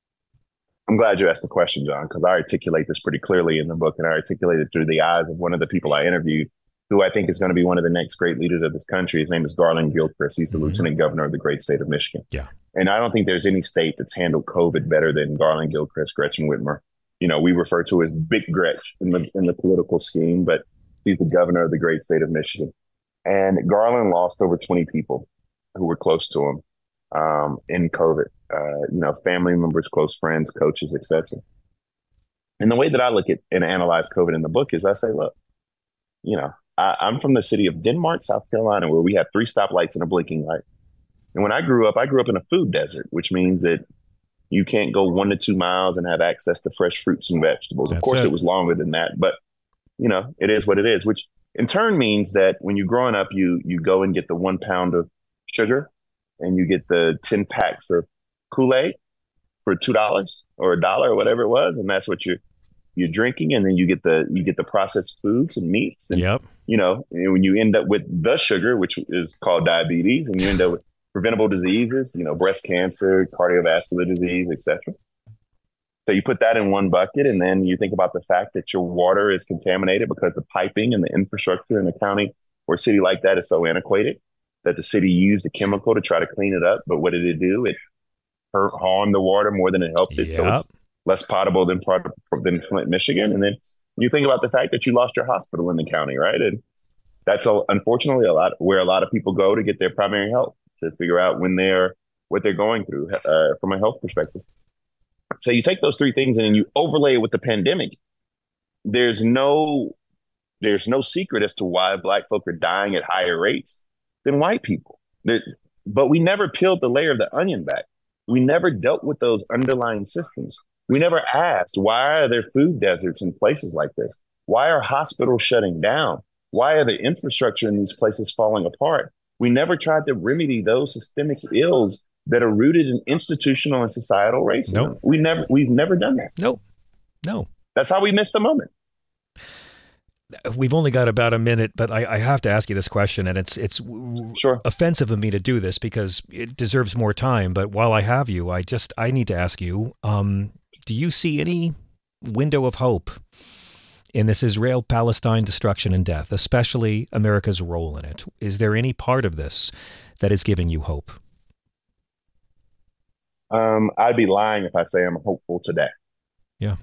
I'm glad you asked the question, John, because I articulate this pretty clearly in the book, and I articulate it through the eyes of one of the people I interviewed, who I think is going to be one of the next great leaders of this country. His name is Garland Gilchrist. He's the lieutenant governor of the great state of Michigan. Yeah. And I don't think there's any state that's handled COVID better than Garland Gilchrist, Gretchen Whitmer. We refer to as Big Gretch in the political scheme, but he's the governor of the great state of Michigan. And Garland lost over 20 people who were close to him in COVID. Family members, close friends, coaches, etc. And the way that I look at and analyze COVID in the book is I say, look, I'm from the city of Denmark, South Carolina, where we have 3 stoplights and a blinking light. And when I grew up in a food desert, which means that you can't go 1 to 2 miles and have access to fresh fruits and vegetables. Of course, it was longer than that, but it is what it is, which in turn means that when you're growing up, you go and get the 1 pound of sugar and you get the 10 packs of Kool-Aid for $2 or $1 or whatever it was, and that's what you're drinking, and then you get the processed foods and meats, and when you end up with the sugar, which is called diabetes, and you end up with preventable diseases, breast cancer, cardiovascular disease, etc. So you put that in one bucket, and then you think about the fact that your water is contaminated because the piping and the infrastructure in a county or city like that is so antiquated that the city used a chemical to try to clean it up. But what did it do? It harmed the water more than it helped it. So it's less potable than Flint, Michigan. And then you think about the fact that you lost your hospital in the county, right? And unfortunately where a lot of people go to get their primary health, to figure out what they're going through from a health perspective. So you take those three things and then you overlay it with the pandemic. There's no secret as to why Black folk are dying at higher rates than white people. But we never peeled the layer of the onion back. We never dealt with those underlying systems. We never asked, why are there food deserts in places like this? Why are hospitals shutting down? Why are the infrastructure in these places falling apart? We never tried to remedy those systemic ills that are rooted in institutional and societal racism. Nope. We've never done that. No. That's how we missed the moment. We've only got about a minute, but I have to ask you this question, and it's sure offensive of me to do this because it deserves more time. But while I have you, I need to ask you, do you see any window of hope in this Israel-Palestine destruction and death, especially America's role in it? Is there any part of this that is giving you hope? I'd be lying if I say I'm hopeful today. Yeah.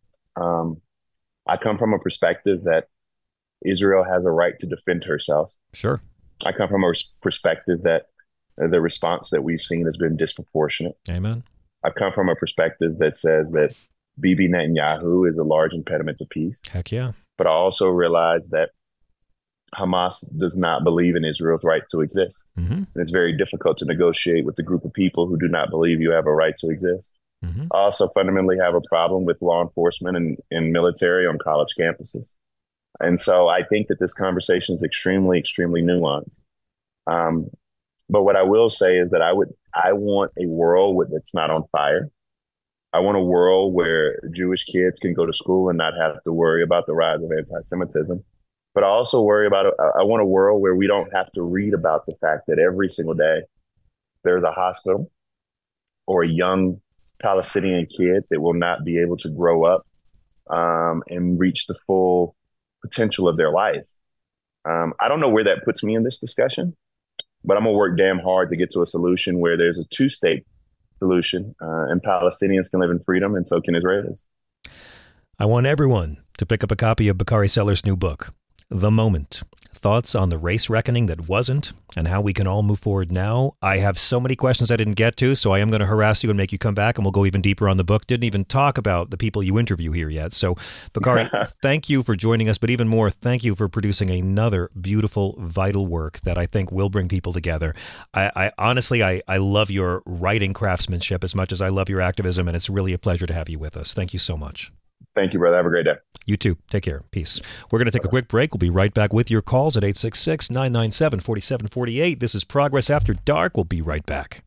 I come from a perspective that Israel has a right to defend herself. Sure. I come from a perspective that the response that we've seen has been disproportionate. Amen. I come from a perspective that says that Bibi Netanyahu is a large impediment to peace. Heck yeah. But I also realize that Hamas does not believe in Israel's right to exist. Mm-hmm. And it's very difficult to negotiate with a group of people who do not believe you have a right to exist. Mm-hmm. I also fundamentally have a problem with law enforcement and military on college campuses. And so I think that this conversation is extremely, extremely nuanced. But what I will say is that I want a world that's not on fire. I want a world where Jewish kids can go to school and not have to worry about the rise of anti-Semitism. But I also I want a world where we don't have to read about the fact that every single day there's a hospital or a young Palestinian kid that will not be able to grow up and reach the full potential of their life. I don't know where that puts me in this discussion, but I'm going to work damn hard to get to a solution where there's a two-state solution and Palestinians can live in freedom and so can Israelis. I want everyone to pick up a copy of Bakari Seller's new book, The Moment. Thoughts on the race reckoning that wasn't and how we can all move forward now. I have so many questions I didn't get to, so I am going to harass you and make you come back, and we'll go even deeper on the book. Didn't even talk about the people you interview here yet. So, Bakari, thank you for joining us, but even more, thank you for producing another beautiful, vital work that I think will bring people together. I honestly love your writing craftsmanship as much as I love your activism, and it's really a pleasure to have you with us. Thank you so much. Thank you, brother. Have a great day. You too. Take care. Peace. We're going to take a quick break. We'll be right back with your calls at 866-997-4748. This is Progress After Dark. We'll be right back.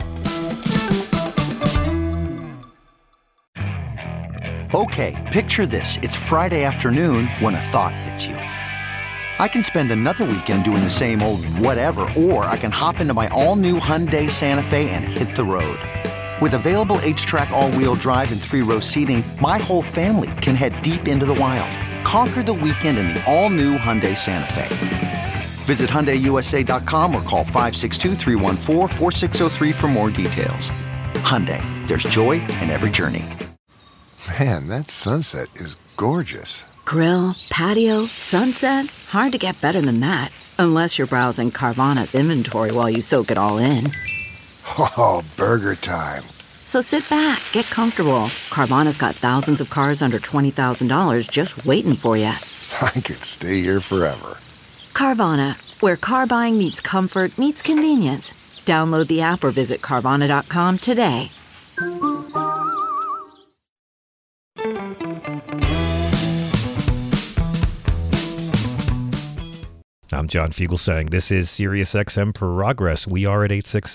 Okay, picture this. It's Friday afternoon when a thought hits you. I can spend another weekend doing the same old whatever, or I can hop into my all-new Hyundai Santa Fe and hit the road. With available H-Track all-wheel drive and 3-row seating, my whole family can head deep into the wild. Conquer the weekend in the all-new Hyundai Santa Fe. Visit HyundaiUSA.com or call 562-314-4603 for more details. Hyundai, there's joy in every journey. Man, that sunset is gorgeous. Grill, patio, sunset. Hard to get better than that. Unless you're browsing Carvana's inventory while you soak it all in. Oh, burger time. So sit back, get comfortable. Carvana's got thousands of cars under $20,000 just waiting for you. I could stay here forever. Carvana, where car buying meets comfort, meets convenience. Download the app or visit Carvana.com today. I'm John Fugelsang. This is SiriusXM Progress. We are at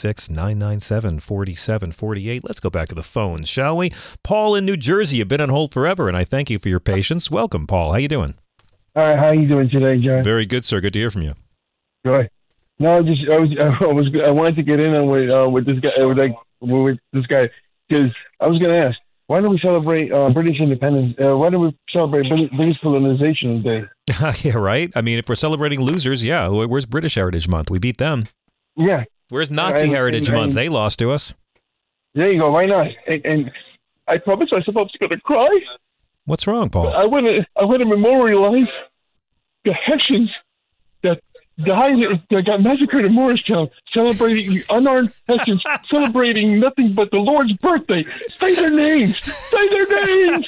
866-997-4748. Let's go back to the phones, shall we? Paul in New Jersey, you've been on hold forever, and I thank you for your patience. Welcome, Paul. How you doing? All right, how you doing today, John? Very good, sir. Good to hear from you. Good. No, I wanted to get in on with this guy, because I was going to ask, why do we celebrate British independence? Why do we celebrate British colonization day? Yeah, right. I mean, if we're celebrating losers, yeah. Where's British Heritage Month? We beat them. Yeah. Where's Nazi Heritage Month? They lost to us. There you go. Why not? And I promised myself I was going to cry. What's wrong, Paul? I want to memorialize the Hessians that guys that got massacred in Morristown celebrating unarmed Hessians, celebrating nothing but the Lord's birthday. Say their names. Say their names.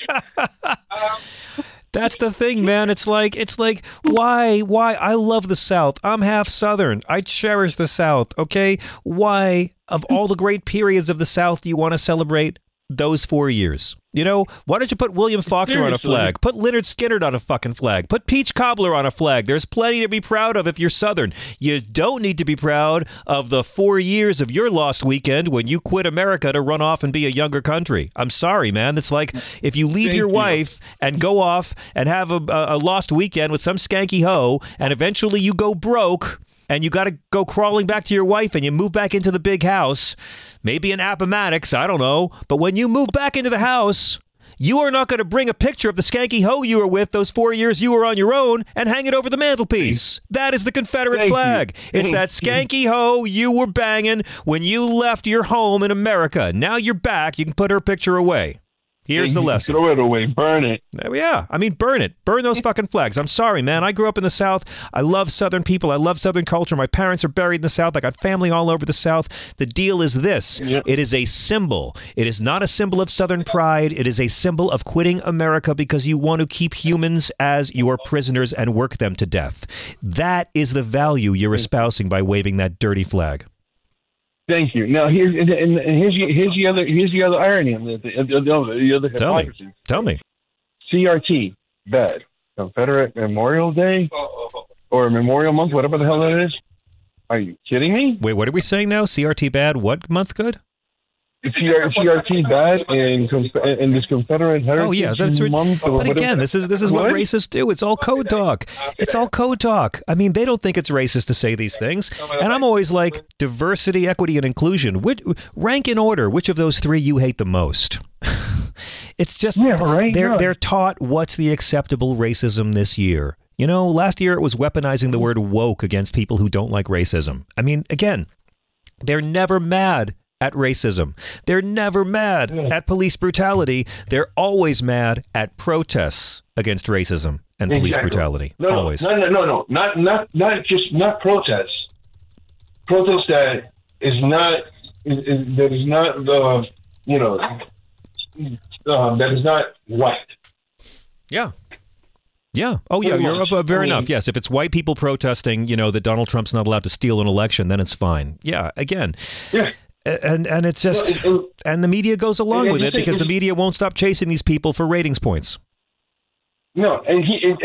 That's the thing, man. It's like, why? I love the South. I'm half Southern. I cherish the South, okay? Why, of all the great periods of the South, do you want to celebrate those 4 years? You know, why don't you put William Faulkner on a flag? Put Leonard Skinner on a fucking flag. Put Peach Cobbler on a flag. There's plenty to be proud of if you're Southern. You don't need to be proud of the 4 years of your lost weekend when you quit America to run off and be a younger country. I'm sorry, man. It's like if you leave your wife and go off and have a lost weekend with some skanky hoe and eventually you go broke and you got to go crawling back to your wife and you move back into the big house, maybe in Appomattox, I don't know. But when you move back into the house, you are not going to bring a picture of the skanky hoe you were with those 4 years you were on your own and hang it over the mantelpiece. That is the Confederate flag. It's that skanky hoe you were banging when you left your home in America. Now you're back. You can put her picture away. Here's the lesson. Throw it away. Burn it. Yeah. I mean, burn it. Burn those fucking flags. I'm sorry, man. I grew up in the South. I love Southern people. I love Southern culture. My parents are buried in the South. I got family all over the South. The deal is this. Yep. It is a symbol. It is not a symbol of Southern pride. It is a symbol of quitting America because you want to keep humans as your prisoners and work them to death. That is the value you're espousing by waving that dirty flag. Thank you. Now here's the other irony of the other hypocrisy. Tell me. CRT, bad. Confederate Memorial Day or Memorial Month, whatever the hell that is. Are you kidding me? Wait, what are we saying now? CRT bad? What month good? CRT bad and this Confederate Heritage Month. But again, this is what racists do. It's all code talk. It's all code talk. I mean, they don't think it's racist to say these things. And I'm always like, diversity, equity, and inclusion. Rank in order which of those three you hate the most. It's just they're taught what's the acceptable racism this year. You know, last year it was weaponizing the word woke against people who don't like racism. I mean, again, they're never mad at racism. They're never mad at police brutality. They're always mad at protests against racism and police brutality. Always. No. Not protests. Protests that is not that is not white. Yeah. Yeah. Oh, yeah. You're fair enough. Yes. If it's white people protesting, that Donald Trump's not allowed to steal an election, then it's fine. Yeah. Again. Yeah. And it's just, and the media goes along with it because the media won't stop chasing these people for ratings points. No, and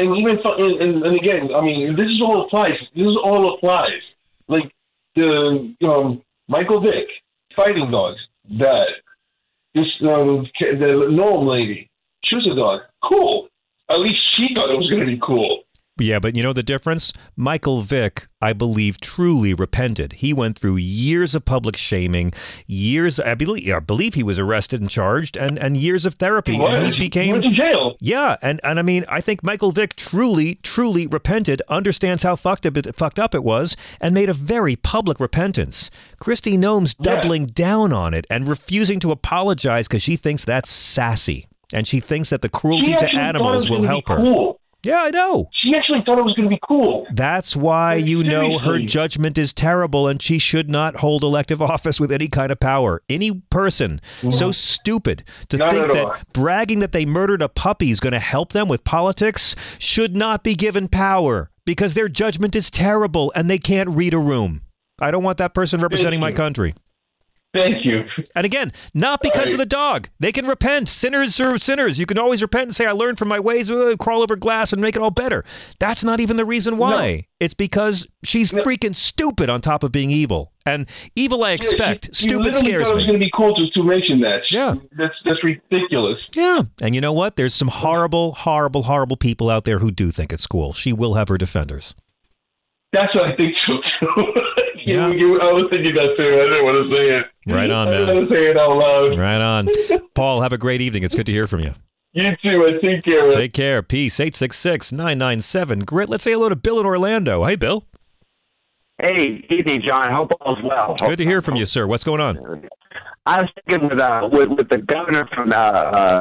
again, I mean, this all applies. Like the Michael Vick, Fighting Dogs, that this the Norm lady, she was a dog. Cool. At least she thought it was going to be cool. Yeah, but you know the difference? Michael Vick, I believe, truly repented. He went through years of public shaming, I believe he was arrested and charged, and years of therapy. And he became... He went to jail. Yeah, and I mean, I think Michael Vick truly repented, understands how fucked up it was, and made a very public repentance. Kristi Noem's doubling down on it and refusing to apologize because she thinks that's sassy, and she thinks that the cruelty to animals will help her. Cool. Yeah, I know. She actually thought it was going to be cool. That's why her judgment is terrible and she should not hold elective office with any kind of power. Any person so stupid to think that bragging that they murdered a puppy is going to help them with politics should not be given power because their judgment is terrible and they can't read a room. I don't want that person representing my country. Thank you. And again, not because of the dog. They can repent. Sinners are sinners. You can always repent and say, I learned from my ways, crawl over glass and make it all better. That's not even the reason why. No. It's because she's freaking stupid on top of being evil. And evil I expect. Stupid scares me. It was going to be cool to mention that. Yeah. That's ridiculous. Yeah. And you know what? There's some horrible, horrible, horrible people out there who do think it's cool. She will have her defenders. That's what I think so too. I was thinking that too. I didn't want to say it. Right on, man. I didn't want to say it out loud. Right on. Paul, have a great evening. It's good to hear from you. You too. Take care. Take care. Peace. 866-997-GRIT. Let's say hello to Bill in Orlando. Hey, Bill. Hey, evening, John. Hope all's well. Good to hear from you, sir. What's going on? I was thinking with the governor from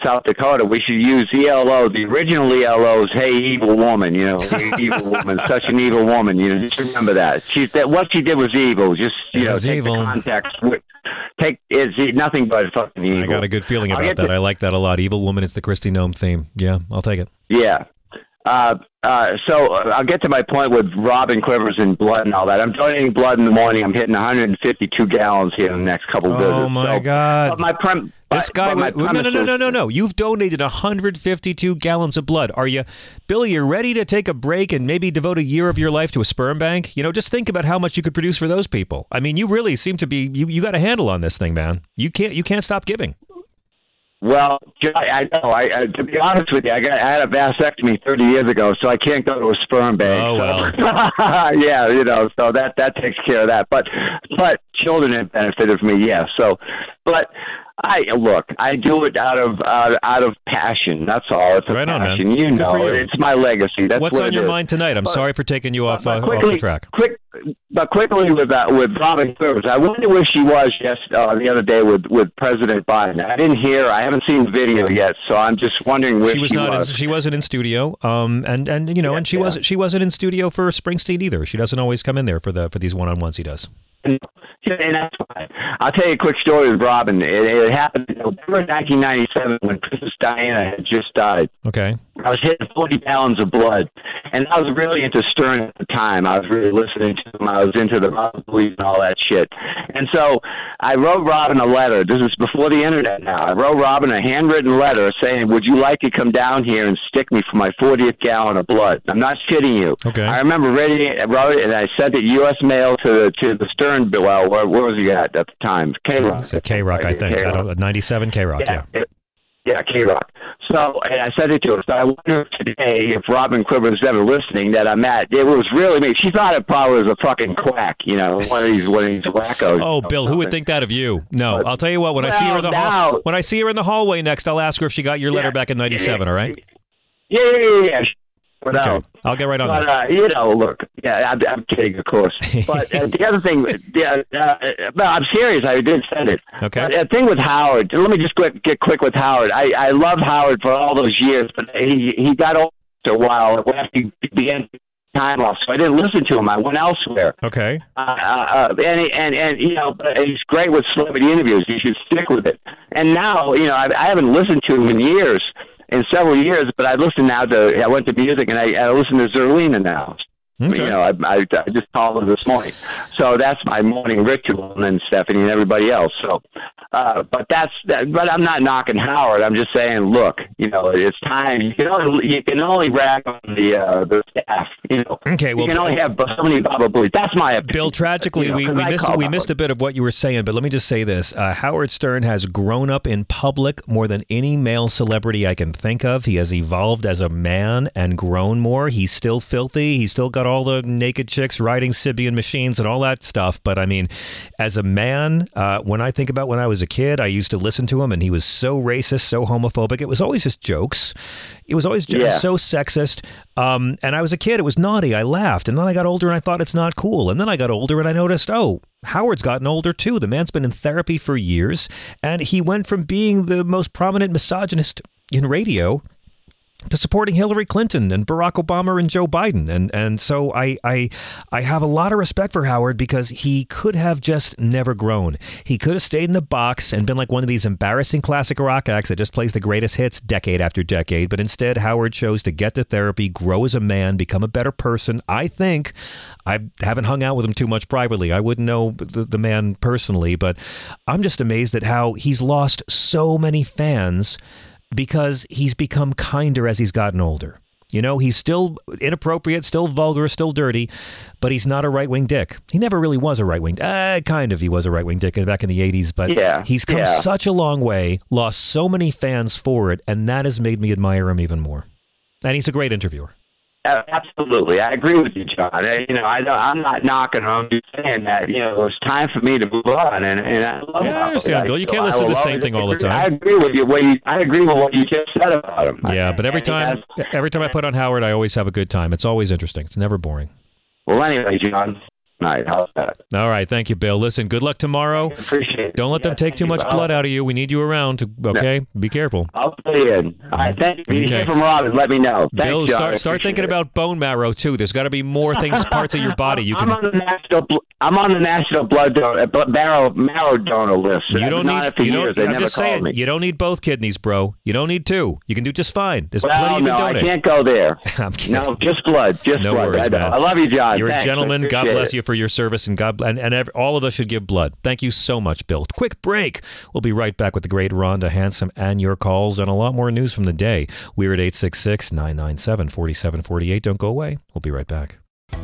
South Dakota, we should use ELO, the original ELO's "Hey Evil Woman," "Hey Evil Woman, such an evil woman," just remember that. What she did was evil. Just take evil. The context. It's nothing but fucking evil. I got a good feeling about that. I like that a lot. Evil Woman is the Kristi Noem theme. Yeah, I'll take it. Yeah. So I'll get to my point with Robin Quivers and blood and all that. I'm donating blood in the morning. I'm hitting 152 gallons here in the next couple of visits. Oh, my God. But this guy, no. You've donated 152 gallons of blood. Are you, Billy, you're ready to take a break and maybe devote a year of your life to a sperm bank? Just think about how much you could produce for those people. I mean, you really seem to be, you got a handle on this thing, man. You can't stop giving. Well, I know. To be honest with you, I had a vasectomy 30 years ago, so I can't go to a sperm bank. Oh, well. Yeah, so that takes care of that. But children have benefited from me, yeah. So, but I do it out of passion. That's all. It's a passion. Man. It's my legacy. That's what's on your mind tonight. I'm sorry for taking you off the track. Quickly with Robin Quivers, I wonder where she was the other day with President Biden. I didn't hear. I haven't seen the video yet, so I'm just wondering where she was. She wasn't in studio. And she wasn't in studio for Springsteen either. She doesn't always come in there for these one-on-ones he does. And that's fine. I'll tell you a quick story with Robin. It happened in November 1997 when Princess Diana had just died. Okay. I was hitting 40 gallons of blood, and I was really into Stern at the time. I was really listening to him. I was into the Motley and all that shit. And so I wrote Robin a letter. This is before the internet now. I wrote Robin a handwritten letter saying, would you like to come down here and stick me for my 40th gallon of blood? I'm not kidding you. Okay. I remember I wrote it, and I sent it U.S. mail to the Stern. Well, where was he at the time? K-Rock. It's a K-Rock, I think. K-Rock. 97 K-Rock, yeah. Yeah, K-Rock. So, and I said it to her. So I wonder today if Robin Quivers is ever listening that I'm at. It was really me. She thought it probably was a fucking quack, one of these wackos. Oh, Bill, who would think that of you? No, I'll tell you what. When I see her in the hallway next, I'll ask her if she got your letter back in '97. All right? Yeah. Okay. I'll get right on that. Look, I'm kidding, of course. But the other thing, I'm serious. I did send it. Okay. But the thing with Howard, let me just get quick with Howard. I loved Howard for all those years, but he got old after a while after he began time off, so I didn't listen to him. I went elsewhere. Okay. And he's great with celebrity interviews. You should stick with it. And now, I haven't listened to him in several years, but I went to music and I listen to Zerlina now. Okay. I just called her this morning. So that's my morning ritual, and then Stephanie and everybody else. So, but I'm not knocking Howard. I'm just saying, look, it's time. You can only rag on the staff. Okay. Well, you can only have so many probably. That's my opinion. Bill, tragically, we missed a bit of what you were saying, but let me just say this: Howard Stern has grown up in public more than any male celebrity I can think of. He has evolved as a man and grown more. He's still filthy. He's still got all the naked chicks riding Sybian machines and all that stuff. But I mean, as a man, when I think about when I was a kid, I used to listen to him and he was so racist, so homophobic. It was always just jokes. It was always so sexist. And I was a kid. It was naughty. I laughed. And then I got older and I thought it's not cool. And then I got older and I noticed, Howard's gotten older too. The man's been in therapy for years. And he went from being the most prominent misogynist in radio to supporting Hillary Clinton and Barack Obama and Joe Biden. And so I have a lot of respect for Howard because he could have just never grown. He could have stayed in the box and been like one of these embarrassing classic rock acts that just plays the greatest hits decade after decade. But instead, Howard chose to get to therapy, grow as a man, become a better person. I think I haven't hung out with him too much privately. I wouldn't know the man personally, but I'm just amazed at how he's lost so many fans because he's become kinder as he's gotten older. He's still inappropriate, still vulgar, still dirty, but he's not a right-wing dick. He never really was a right-wing kind of. He was a right-wing dick back in the 80s, but he's come such a long way, lost so many fans for it, and that has made me admire him even more. And he's a great interviewer. Absolutely. I agree with you, John. I'm not knocking him. I'm just saying that, it's time for me to move on. And I love I understand, Bill. You can't listen to the same thing all the time. I agree with you. I agree with what you just said about him. Yeah, but every time I put on Howard, I always have a good time. It's always interesting. It's never boring. Well, anyway, John. All right, how's that? All right, thank you, Bill. Listen, good luck tomorrow. Appreciate it. Don't let them take too much blood out of you. We need you around. Okay? Be careful. I'll Brilliant. All right, thank you. If you hear from Robin, let me know. Thanks, Bill, John. start thinking about bone marrow too. There's got to be more things, parts of your body you can. I'm on the national blood donor, marrow donor list. You don't need. I'm just saying, me. you don't need both kidneys, bro. You don't need two. You can do just fine. There's Well, plenty you can no, donate. I can't go there. I'm kidding. No, just blood. Just no blood. worries, man. I love you, John. You're Thanks. a gentleman. God Appreciate bless it. you for your service, and all of us should give blood. Thank you so much, Bill. Quick break. We'll be right back with the great Rhonda Handsome and your calls and a lot more news from the day. We're at 866-997-4748. Don't go away. We'll be right back.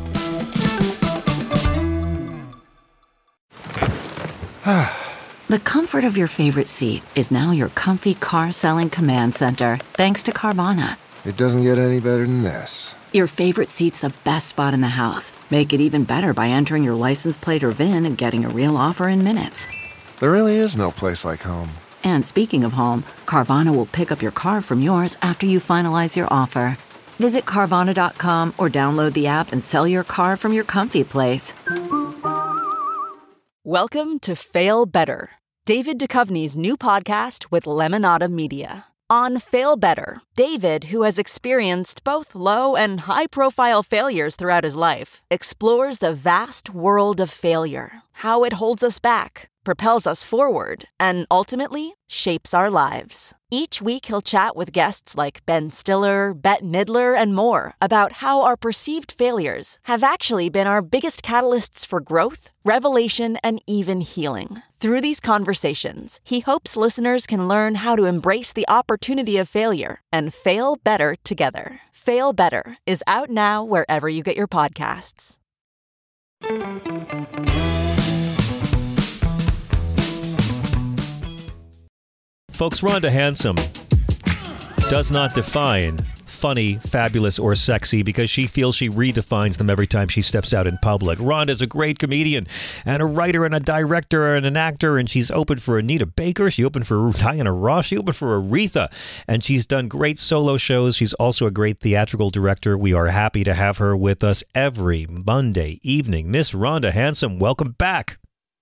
The comfort of your favorite seat is now your comfy car selling command center, thanks to Carvana. It doesn't get any better than this. Your favorite seat's the best spot in the house. Make it even better by entering your license plate or VIN and getting a real offer in minutes. There really is no place like home. And speaking of home, Carvana will pick up your car from yours after you finalize your offer. Visit Carvana.com or download the app and sell your car from your comfy place. Welcome to Fail Better, David Duchovny's new podcast with Lemonada Media. On Fail Better, David, who has experienced both low and high-profile failures throughout his life, explores the vast world of failure, how it holds us back, propels us forward, and ultimately shapes our lives. Each week he'll chat with guests like Ben Stiller, Bette Midler, and more about how our perceived failures have actually been our biggest catalysts for growth, revelation, and even healing. Through these conversations, he hopes listeners can learn how to embrace the opportunity of failure and fail better together. Fail Better is out now wherever you get your podcasts. Folks, Rhonda Handsome does not define funny, fabulous, or sexy because she feels she redefines them every time she steps out in public. Rhonda's a great comedian and a writer and a director and an actor, and she's opened for Anita Baker. She opened for Diana Ross. She opened for Aretha, and she's done great solo shows. She's also a great theatrical director. We are happy to have her with us every Monday evening. Miss Rhonda Handsome, welcome back.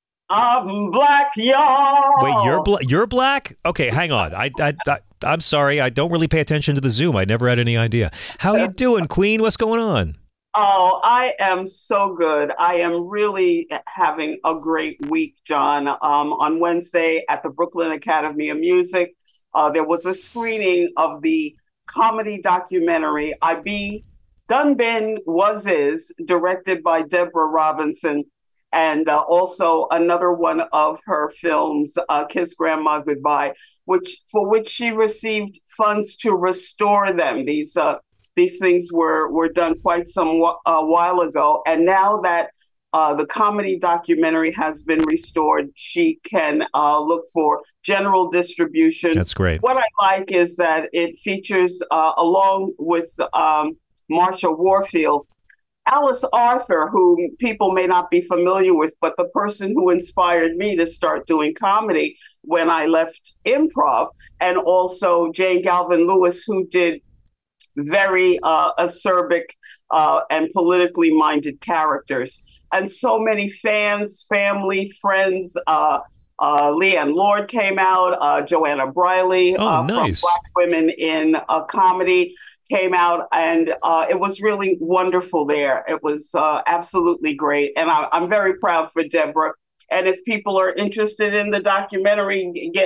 I'm black, y'all. Wait, you're black? Okay, hang on. I'm sorry. I don't really pay attention to the Zoom. I never had any idea. How you doing, Queen? What's going on? Oh, I am so good. I am really having a great week, John. On Wednesday at the Brooklyn Academy of Music, there was a screening of the comedy documentary I Be Done Been Was Is, directed by Deborah Robinson. And also another one of her films, Kiss Grandma Goodbye, for which she received funds to restore them. These things were done quite some while ago, and now that the comedy documentary has been restored, she can look for general distribution. That's great. What I like is that it features, along with Marsha Warfield, Alice Arthur, who people may not be familiar with, but the person who inspired me to start doing comedy when I left improv, and also Jane Galvin Lewis, who did very acerbic and politically minded characters. And so many fans, family, friends, Leanne Lord came out, Joanna Briley nice. From Black Women in Comedy came out, and it was really wonderful there. It was absolutely great. And I'm very proud for Deborah. And if people are interested in the documentary,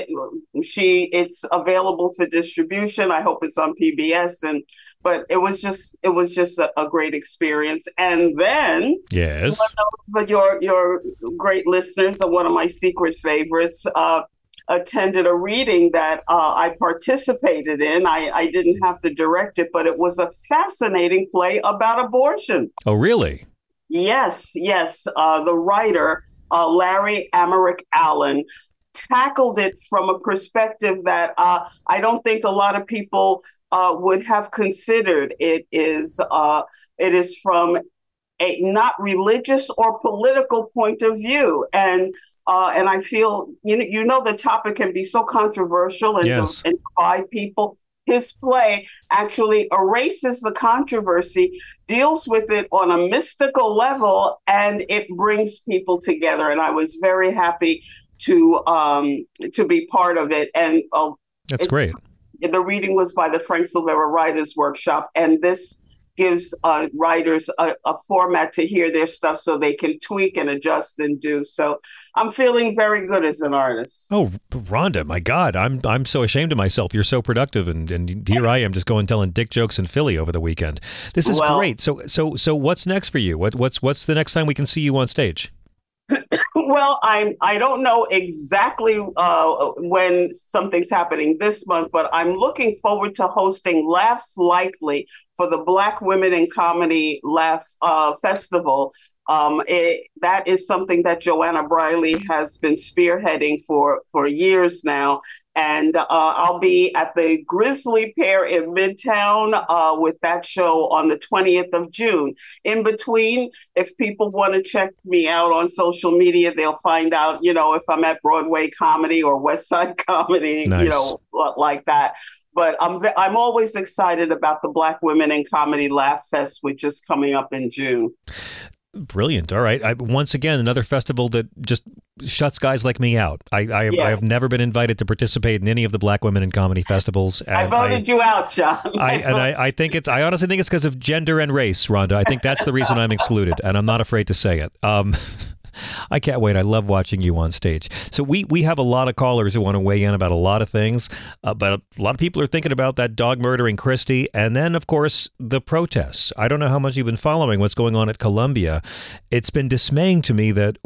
it's available for distribution. I hope it's on PBS. But it was just a great experience. And then, yes, but your great listeners, one of my secret favorites, attended a reading that I participated in. I didn't have to direct it, but it was a fascinating play about abortion. Oh, really? Yes. The writer, Larry Amarick Allen, tackled it from a perspective that I don't think a lot of people would have considered. It is from a not religious or political point of view, and I feel the topic can be so controversial and yes. and divide people. His play actually erases the controversy, deals with it on a mystical level, and it brings people together. And I was very happy to be part of it. And that's great. the reading was by the Frank Silvera Writers Workshop, and this gives writers a format to hear their stuff so they can tweak and adjust and do. So I'm feeling very good as an artist. Oh, Rhonda, my God, I'm so ashamed of myself. You're so productive, and here I am just going telling dick jokes in Philly over the weekend. This is great. So what's next for you? What's the next time we can see you on stage? Well, I don't know exactly when something's happening this month, but I'm looking forward to hosting Laughs Likely for the Black Women in Comedy Laugh Festival. That is something that Joanna Briley has been spearheading for years now. And I'll be at the Grizzly Pear in Midtown with that show on the 20th of June. In between, if people want to check me out on social media, they'll find out, if I'm at Broadway Comedy or West Side Comedy, nice. Like that. But I'm always excited about the Black Women in Comedy Laugh Fest, which is coming up in June. Brilliant. All right. Once again, another festival that just shuts guys like me out. I have never been invited to participate in any of the Black Women in Comedy festivals. And I voted you out, John. I honestly think it's because of gender and race, Rhonda. I think that's the reason I'm excluded, and I'm not afraid to say it. I can't wait. I love watching you on stage. So we have a lot of callers who want to weigh in about a lot of things, but a lot of people are thinking about that dog murdering Christie. And then, of course, the protests. I don't know how much you've been following what's going on at Columbia. It's been dismaying to me that,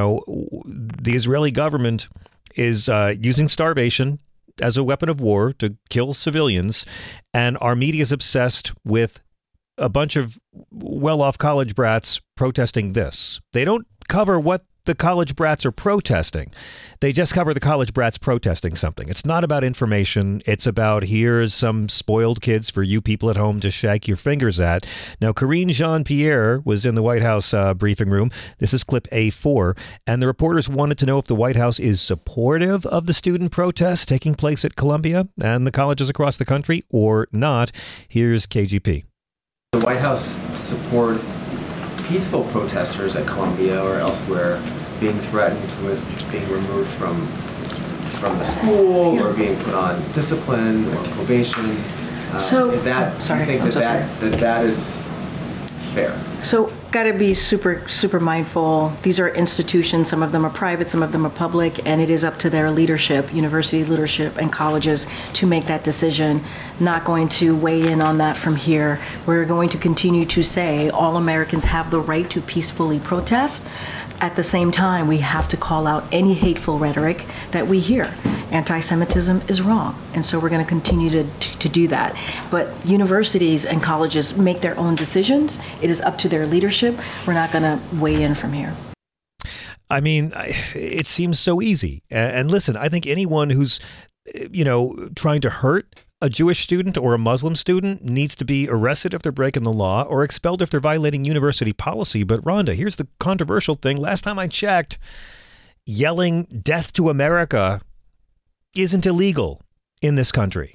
the Israeli government is using starvation as a weapon of war to kill civilians. And our media is obsessed with a bunch of well-off college brats protesting this. They don't cover what the college brats are protesting. They just cover the college brats protesting something. It's not about information. It's about, here's some spoiled kids for you people at home to shake your fingers at. Now, Karine Jean-Pierre was in the White House briefing room. This is clip A4. And the reporters wanted to know if the White House is supportive of the student protests taking place at Columbia and the colleges across the country or not. Here's KGP. The White House support peaceful protesters at Columbia or elsewhere being threatened with being removed from the school or being put on discipline or probation. Is that, do you think that is fair? So got to be super, super mindful. These are institutions. Some of them are private, some of them are public, and it is up to their leadership, university leadership and colleges to make that decision. Not going to weigh in on that from here. We're going to continue to say all Americans have the right to peacefully protest. At the same time, we have to call out any hateful rhetoric that we hear. Anti-Semitism is wrong, and so we're going to continue to do that. But universities and colleges make their own decisions. It is up to their leadership. We're not going to weigh in from here. I mean, it seems so easy. And listen, I think anyone who's, trying to hurt a Jewish student or a Muslim student needs to be arrested if they're breaking the law or expelled if they're violating university policy. But Rhonda, here's the controversial thing. Last time I checked, yelling "Death to America" isn't illegal in this country.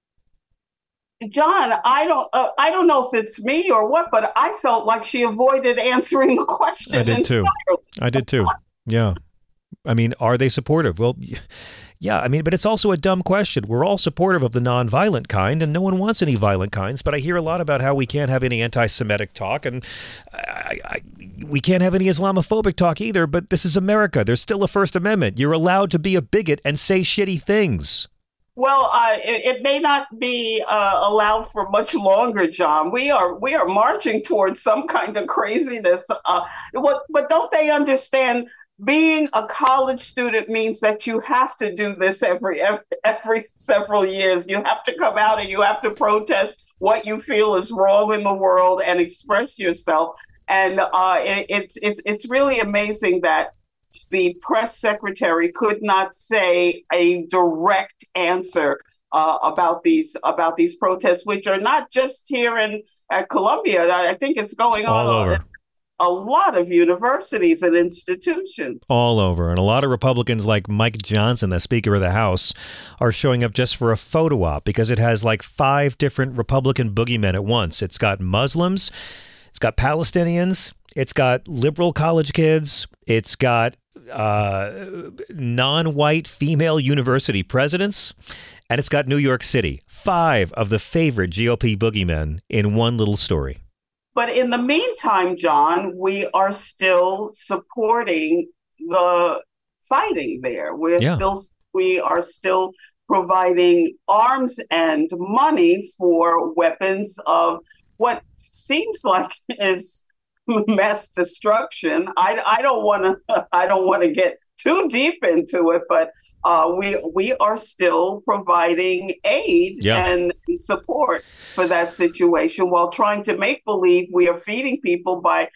John, I don't know if it's me or what, but I felt like she avoided answering the question. I did too. Yeah. I mean, are they supportive? Well, yeah, I mean, but it's also a dumb question. We're all supportive of the nonviolent kind, and no one wants any violent kinds. But I hear a lot about how we can't have any anti-Semitic talk, and we can't have any Islamophobic talk either. But this is America. There's still a First Amendment. You're allowed to be a bigot and say shitty things. Well, it may not be allowed for much longer, John. We are marching towards some kind of craziness. But don't they understand? Being a college student means that you have to do this every several years. You have to come out and you have to protest what you feel is wrong in the world and express yourself. And it's really amazing that the press secretary could not say a direct answer about these protests, which are not just here at Columbia. I think it's going on all over. A lot of universities and institutions. All over. And a lot of Republicans like Mike Johnson, the Speaker of the House, are showing up just for a photo op because it has like 5 different Republican boogeymen at once. It's got Muslims, it's got Palestinians, it's got liberal college kids, it's got non-white female university presidents, And it's got New York City, 5 of the favorite GOP boogeymen in one little story. But in the meantime, John, we are still supporting the fighting there. We are still providing arms and money for weapons of what seems like is mass destruction. I don't want to get too deep into it, but we are still providing aid and support for that situation while trying to make believe we are feeding people by,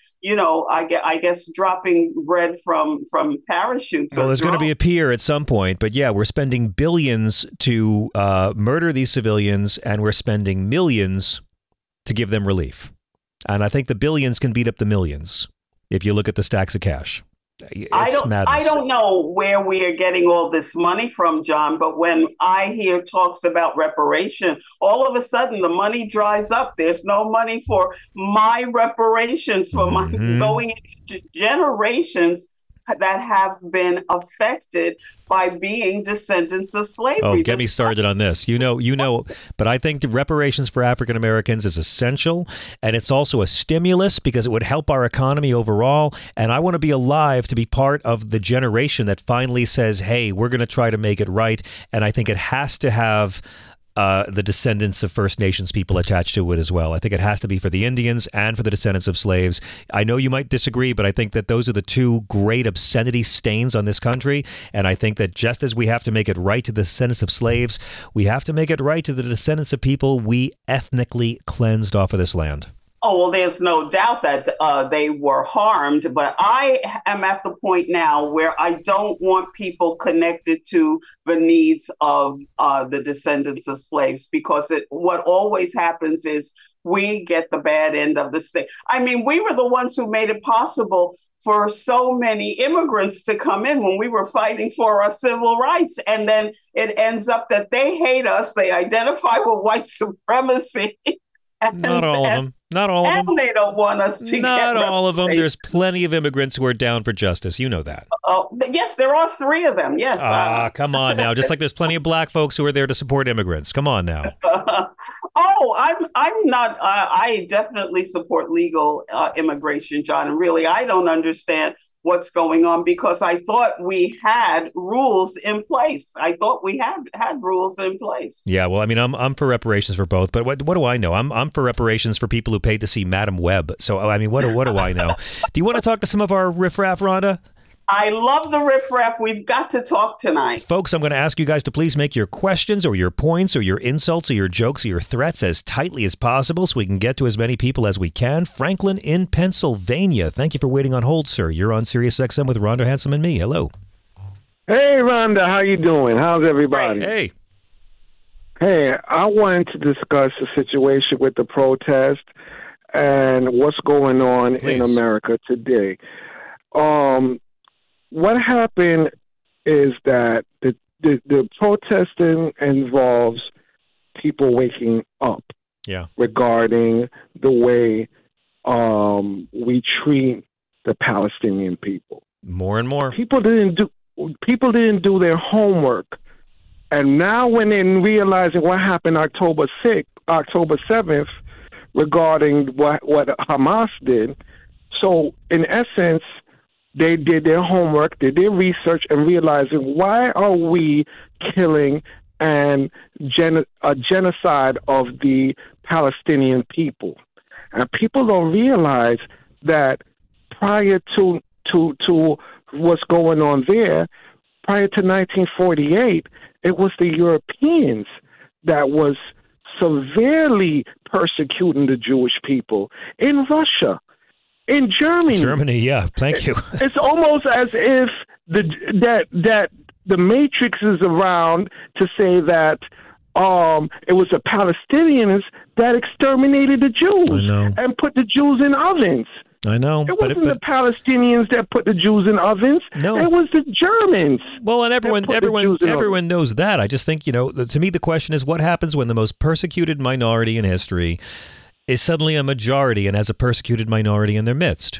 I guess dropping bread from parachutes. Well, there's going to be a pier at some point, but yeah, we're spending billions to murder these civilians, and we're spending millions to give them relief. And I think the billions can beat up the millions if you look at the stacks of cash. I don't know where we are getting all this money from, John, but when I hear talks about reparation, all of a sudden the money dries up. There's no money for my reparations for my going into generations that have been affected by being descendants of slavery. Oh, get me started on this. But I think the reparations for African Americans is essential, and it's also a stimulus because it would help our economy overall. And I want to be alive to be part of the generation that finally says, hey, we're going to try to make it right. And I think it has to have the descendants of First Nations people attached to it as well. I think it has to be for the Indians and for the descendants of slaves. I know you might disagree, but I think that those are the two great obscenity stains on this country. And I think that just as we have to make it right to the descendants of slaves, we have to make it right to the descendants of people we ethnically cleansed off of this land. Oh, well, there's no doubt that they were harmed, but I am at the point now where I don't want people connected to the needs of the descendants of slaves, because what always happens is we get the bad end of the stick. I mean, we were the ones who made it possible for so many immigrants to come in when we were fighting for our civil rights. And then it ends up that they hate us. They identify with white supremacy. Not all of them. Not all of them. And they don't want us to Not all of them. There's plenty of immigrants who are down for justice. You know that. Oh, yes, there are 3 of them. Yes. Come on now. Just like there's plenty of black folks who are there to support immigrants. Come on now. I'm not. I definitely support legal immigration, John. And really, I don't understand what's going on, because I thought we had rules in place. I thought we had rules in place. Yeah, well, I mean, I'm for reparations for both, but what do I know? I'm for reparations for people who paid to see Madam Web. So, I mean, what do I know? Do you want to talk to some of our riffraff, Rhonda? I love the riffraff. We've got to talk tonight. Folks, I'm going to ask you guys to please make your questions or your points or your insults or your jokes or your threats as tightly as possible so we can get to as many people as we can. Franklin in Pennsylvania. Thank you for waiting on hold, sir. You're on Sirius XM with Rhonda Handsome and me. Hello. Hey, Rhonda. How you doing? How's everybody? Hey. Hey, I wanted to discuss the situation with the protest and what's going on in America today. What happened is that the protesting involves people waking up regarding the way we treat the Palestinian people. More and more. People didn't do their homework. And now when they're realizing what happened October 7th regarding what Hamas did, so in essence, they did their homework, did their research, and realizing why are we killing a genocide of the Palestinian people? And people don't realize that prior to what's going on there, prior to 1948, it was the Europeans that was severely persecuting the Jewish people in Russia. In Germany. Yeah. Thank you. It's almost as if that the Matrix is around to say that it was the Palestinians that exterminated the Jews and put the Jews in ovens. I know. It wasn't the Palestinians that put the Jews in ovens. No. It was the Germans. Well, and everyone knows that. I just think, to me, the question is what happens when the most persecuted minority in history is suddenly a majority and has a persecuted minority in their midst.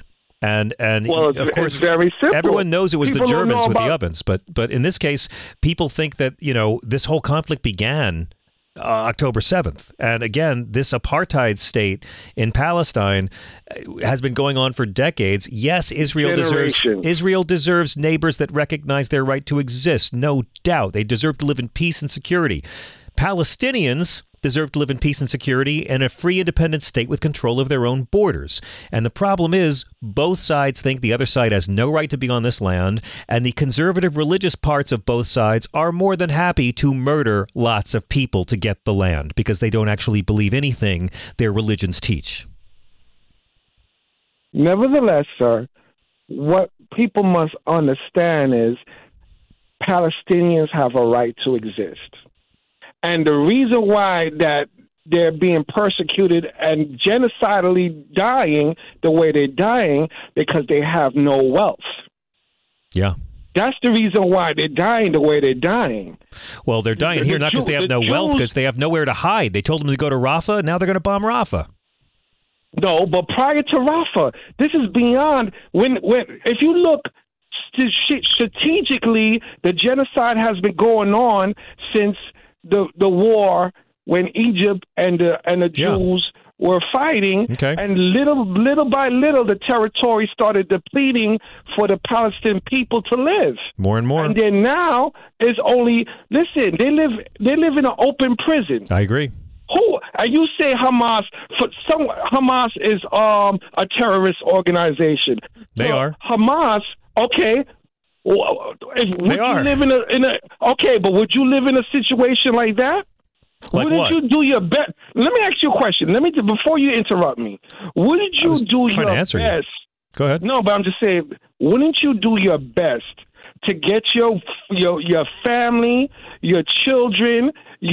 And well, of course, it's very simple. Everyone knows it was People the don't know Germans with about- the ovens, but in this case, people think that this whole conflict began October 7th. And again, this apartheid state in Palestine has been going on for decades. Yes, Israel deserves neighbors that recognize their right to exist. No doubt. They deserve to live in peace and security. Palestinians deserve to live in peace and security in a free, independent state with control of their own borders. And the problem is, both sides think the other side has no right to be on this land, and the conservative religious parts of both sides are more than happy to murder lots of people to get the land because they don't actually believe anything their religions teach. Nevertheless, sir, what people must understand is Palestinians have a right to exist. And the reason why that they're being persecuted and genocidally dying the way they're dying, because they have no wealth. Yeah. That's the reason why they're dying the way they're dying. Well, they're dying here not because they have no wealth, because they have nowhere to hide. They told them to go to Rafah. Now they're going to bomb Rafah. No, but prior to Rafah, this is beyond when if you look strategically, the genocide has been going on since the war, when Egypt and the Jews were fighting, and little by little the territory started depleting for the Palestinian people to live. More and more. And then now there's only they live in an open prison. I agree. Who you say Hamas? Hamas is a terrorist organization. They are Hamas. Okay. Would you live in a okay? But would you live in a situation like that? Like wouldn't what? you do your best? Let me ask you a question. Before you interrupt me. Wouldn't you do your best? You. Go ahead. No, but I'm just saying. Wouldn't you do your best to get your family, your children,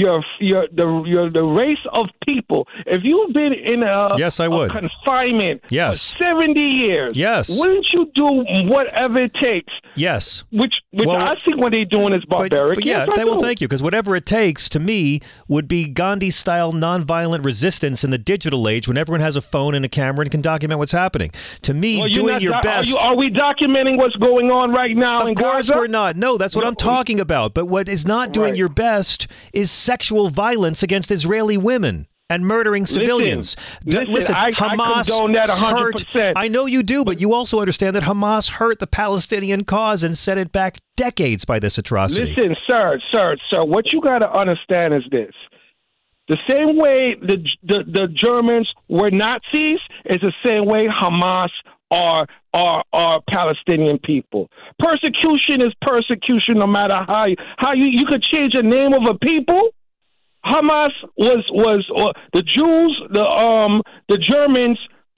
the race of people? If you've been in a confinement for 70 years, wouldn't you do whatever it takes? Yes. Which I think what they're doing is barbaric. Thank you, because whatever it takes to me would be Gandhi-style nonviolent resistance in the digital age when everyone has a phone and a camera and can document what's happening. To me, doing your best. Are we documenting what's going on right now in Gaza? Of course we're not. No, that's what I'm talking about. But what is not doing your best is sexual violence against Israeli women and murdering civilians. Listen, Hamas I condone that 100%. hurt. I know you do, but you also understand that Hamas hurt the Palestinian cause and set it back decades by this atrocity. Listen, sir, what you got to understand is this. The same way the Germans were Nazis is the same way Hamas are Palestinian people. Persecution is persecution, no matter how you could change the name of a people. Hamas was the Jews, the Germans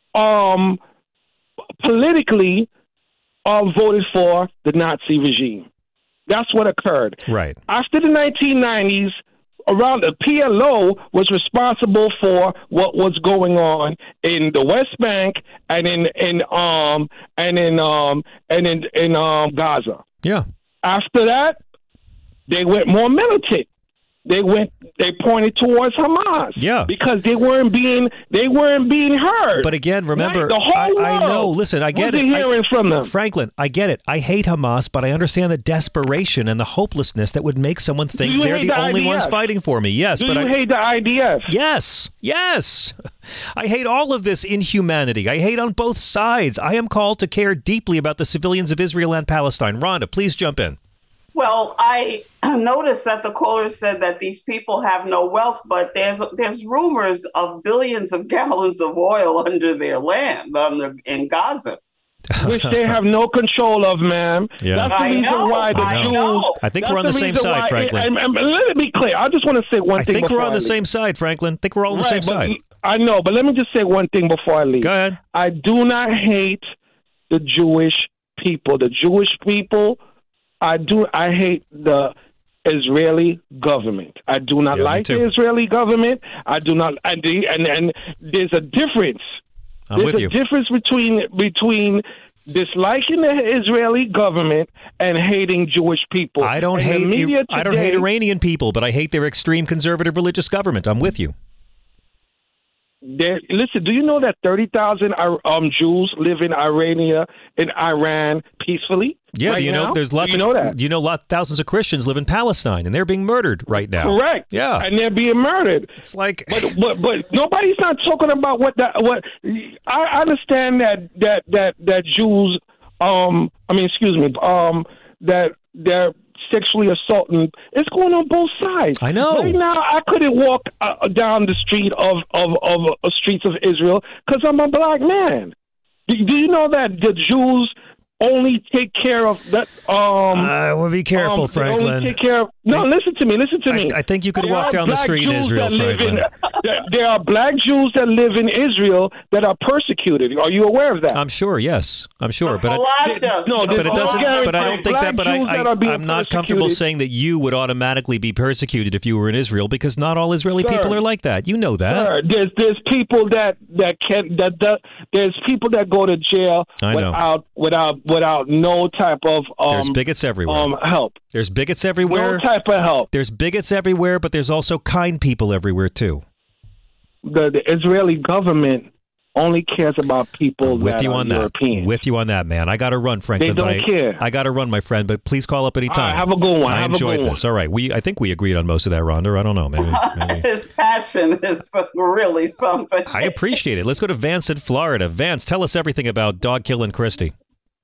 politically voted for the Nazi regime. That's what occurred. Right. After the 1990s, around the PLO was responsible for what was going on in the West Bank and in Gaza. Yeah. After that, they went more militant. They pointed towards Hamas. Yeah. Because they weren't being heard. But again, remember, the whole world I know. Listen, I get it. Hearing from them. Franklin, I get it. I hate Hamas, but I understand the desperation and the hopelessness that would make someone think they're the only ones fighting for me. Yes, Do you hate the IDF? Yes. I hate all of this inhumanity. I hate on both sides. I am called to care deeply about the civilians of Israel and Palestine. Rhonda, please jump in. Well, I noticed that the caller said that these people have no wealth, but there's rumors of billions of gallons of oil under their land in Gaza. Which they have no control of, ma'am. Yeah. That's the reason why the Jews... I think we're on the same side, Franklin. Let it be clear. I just want to say one thing. I think we're on the same side, Franklin. I think we're all on the same side. I know, but let me just say one thing before I leave. Go ahead. I do not hate the Jewish people. The Jewish people... I hate the Israeli government. I do not like the Israeli government. I do not, and there's a difference. There's a difference between disliking the Israeli government and hating Jewish people. I don't hate Iranian people, but I hate their extreme conservative religious government. I'm with you. listen, do you know that 30,000 Jews live in Iran peacefully? Yeah, right do you know now? there's lots do you know that? Thousands of Christians live in Palestine and they're being murdered right now. Correct. Yeah. And they're being murdered. It's like but nobody's not talking about what I understand that Jews that they're sexually assaulting. It's going on both sides. I know. Right now, I couldn't walk down the street of streets of Israel because I'm a black man. Do you know that the Jews only take care of that? Well, be careful, Franklin. Only take care of. No, listen to me. I think you could walk down the street in Israel, Franklin. There are black Jews that live in Israel that are persecuted. Are you aware of that? I'm sure. Yes, I'm sure. But it doesn't. But I don't think that. But I'm not comfortable saying that you would automatically be persecuted if you were in Israel, because not all Israeli people are like that. You know that. Sir, there's people there's people that go to jail without no type of there's bigots everywhere. Help. There's bigots everywhere. No type of help. There's bigots everywhere, but there's also kind people everywhere too. The Israeli government only cares about people with that you are on European. That. With you on that, man. I got to run, Franklin. They don't care. I got to run, my friend. But please call up anytime. All right, have a good one. I enjoyed this. All right, I think we agreed on most of that, Rhonda. I don't know, maybe. His passion is really something. I appreciate it. Let's go to Vance in Florida. Vance, tell us everything about dog killing Christy.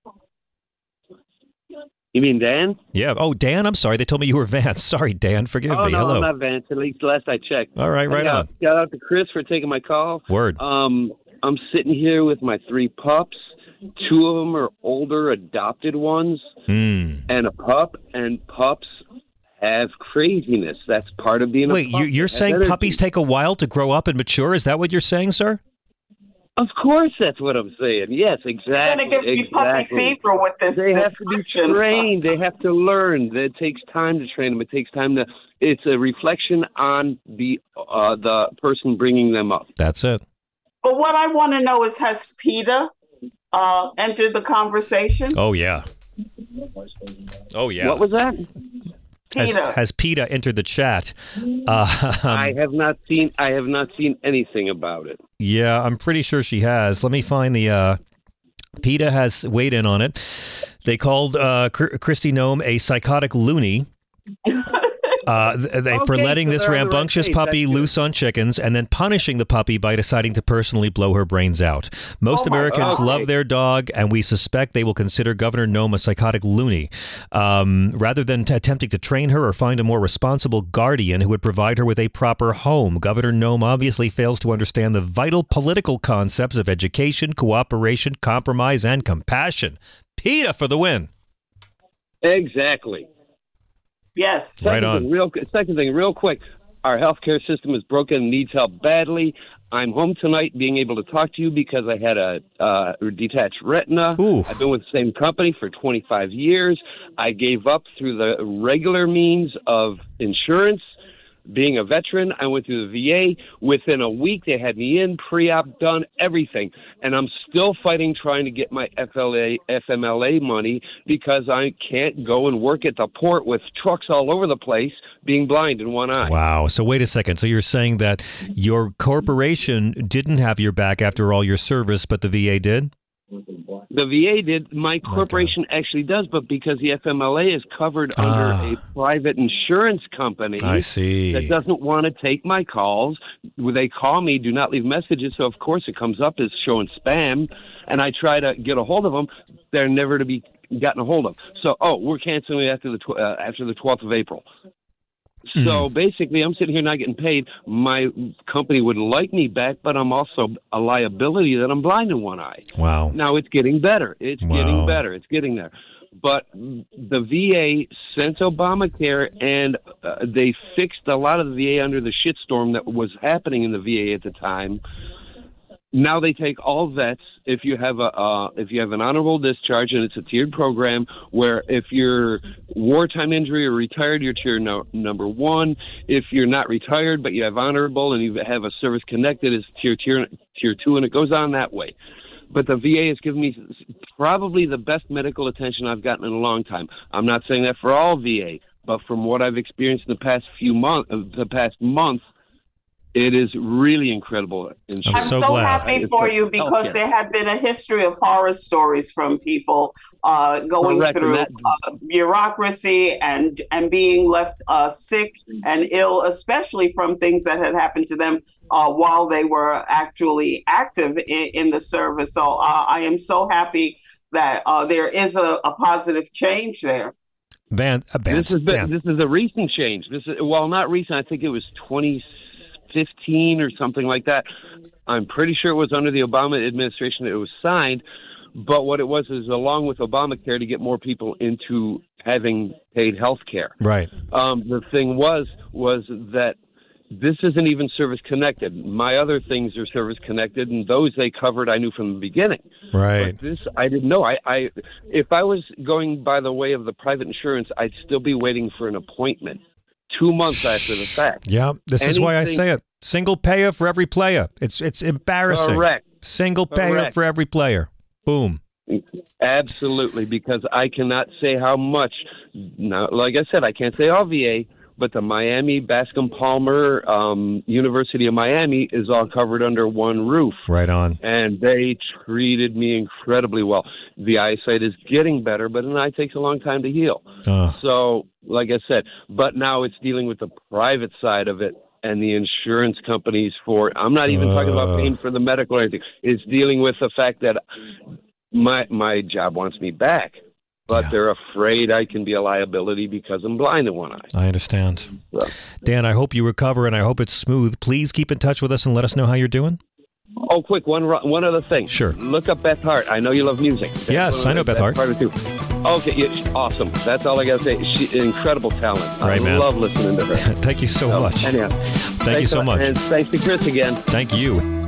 You mean Dan? Yeah. Oh, Dan. I'm sorry. They told me you were Vance. Sorry, Dan. Forgive me. No, Hello. I'm not Vance. At least last I checked. All right, right on. Shout out to Chris for taking my call. Word. I'm sitting here with my 3 pups. 2 of them are older adopted ones, and a pup. And pups have craziness. That's part of being a pup. Wait, you're saying puppies take a while to grow up and mature? Is that what you're saying, sir? Of course, that's what I'm saying. Yes, exactly. You're going to give me puppy fever with this. They have to be trained. They have to learn. It takes time to train them. It takes time to. It's a reflection on the person bringing them up. That's it. But what I want to know is, has PETA entered the conversation? Oh yeah. Oh yeah. What was that? Has PETA entered the chat? I have not seen anything about it. Yeah, I'm pretty sure she has. Let me find the. PETA has weighed in on it. They called Kristi Noem a psychotic loony. For letting this rambunctious puppy loose on chickens and then punishing the puppy by deciding to personally blow her brains out. Most Americans love their dog, and we suspect they will consider Governor Noem a psychotic loony. Rather than attempting to train her or find a more responsible guardian who would provide her with a proper home, Governor Noem obviously fails to understand the vital political concepts of education, cooperation, compromise, and compassion. PETA for the win. Exactly. Yes. Right on. Second thing, real quick. Our healthcare system is broken and needs help badly. I'm home tonight being able to talk to you because I had a detached retina. Ooh. I've been with the same company for 25 years. I gave up through the regular means of insurance. Being a veteran, I went through the VA. Within a week, they had me in, pre-op done, everything. And I'm still fighting trying to get my FMLA money because I can't go and work at the port with trucks all over the place being blind in one eye. Wow. So wait a second. So you're saying that your corporation didn't have your back after all your service, but the VA did? The VA did. My corporation actually does, but because the FMLA is covered under a private insurance company I see. that doesn't want to take my calls. When they call me, do not leave messages, so of course it comes up as showing spam, and I try to get a hold of them. They're never to be gotten a hold of. So, we're canceling after the 12th of April. So basically, I'm sitting here not getting paid. My company would like me back, but I'm also a liability that I'm blind in one eye. Wow. Now it's getting better. It's getting better. It's getting there. But the VA, since Obamacare, and they fixed a lot of the VA under the shitstorm that was happening in the VA at the time. Now they take all vets. If you have an honorable discharge, and it's a tiered program where if you're wartime injury or retired, you're tier number 1. If you're not retired but you have honorable and you have a service connected, it's tier 2, and it goes on that way. But the VA has given me probably the best medical attention I've gotten in a long time. I'm not saying that for all VA, but from what I've experienced in the past month, It is really incredible. I'm so happy for you because there had been a history of horror stories from people going through bureaucracy and being left sick and ill, especially from things that had happened to them while they were actually active in the service. So I am so happy that there is a positive change there. This is a recent change. Not recent. I think it was 2015 or something like that. I'm pretty sure it was under the Obama administration that it was signed. But what it was is along with Obamacare to get more people into having paid health care. Right. The thing was that this isn't even service connected. My other things are service connected, and those they covered I knew from the beginning. Right. But this I didn't know. I if I was going by the way of the private insurance, I'd still be waiting for an appointment 2 months after the fact. Yeah, this is why I say it. Single payer for every player. It's embarrassing. Correct. Single payer for every player. Boom. Absolutely, because I cannot say how much. Now, like I said, I can't say all VA, but the Miami Bascom Palmer University of Miami is all covered under one roof. Right on. And they treated me incredibly well. The eyesight is getting better, but an eye takes a long time to heal. So, like I said, but now it's dealing with the private side of it and the insurance companies for, I'm not even talking about paying for the medical or anything. It's dealing with the fact that my job wants me back. But they're afraid I can be a liability because I'm blind in one eye. I understand. So. Dan, I hope you recover, and I hope it's smooth. Please keep in touch with us and let us know how you're doing. Oh, quick, one other thing. Sure. Look up Beth Hart. I know you love music. Yes, I know Beth Hart. Okay, yeah, awesome. That's all I got to say. She's an incredible talent. Right, I love listening to her. Thank you so much. Anyhow, Thank you so much. And thanks to Chris again. Thank you.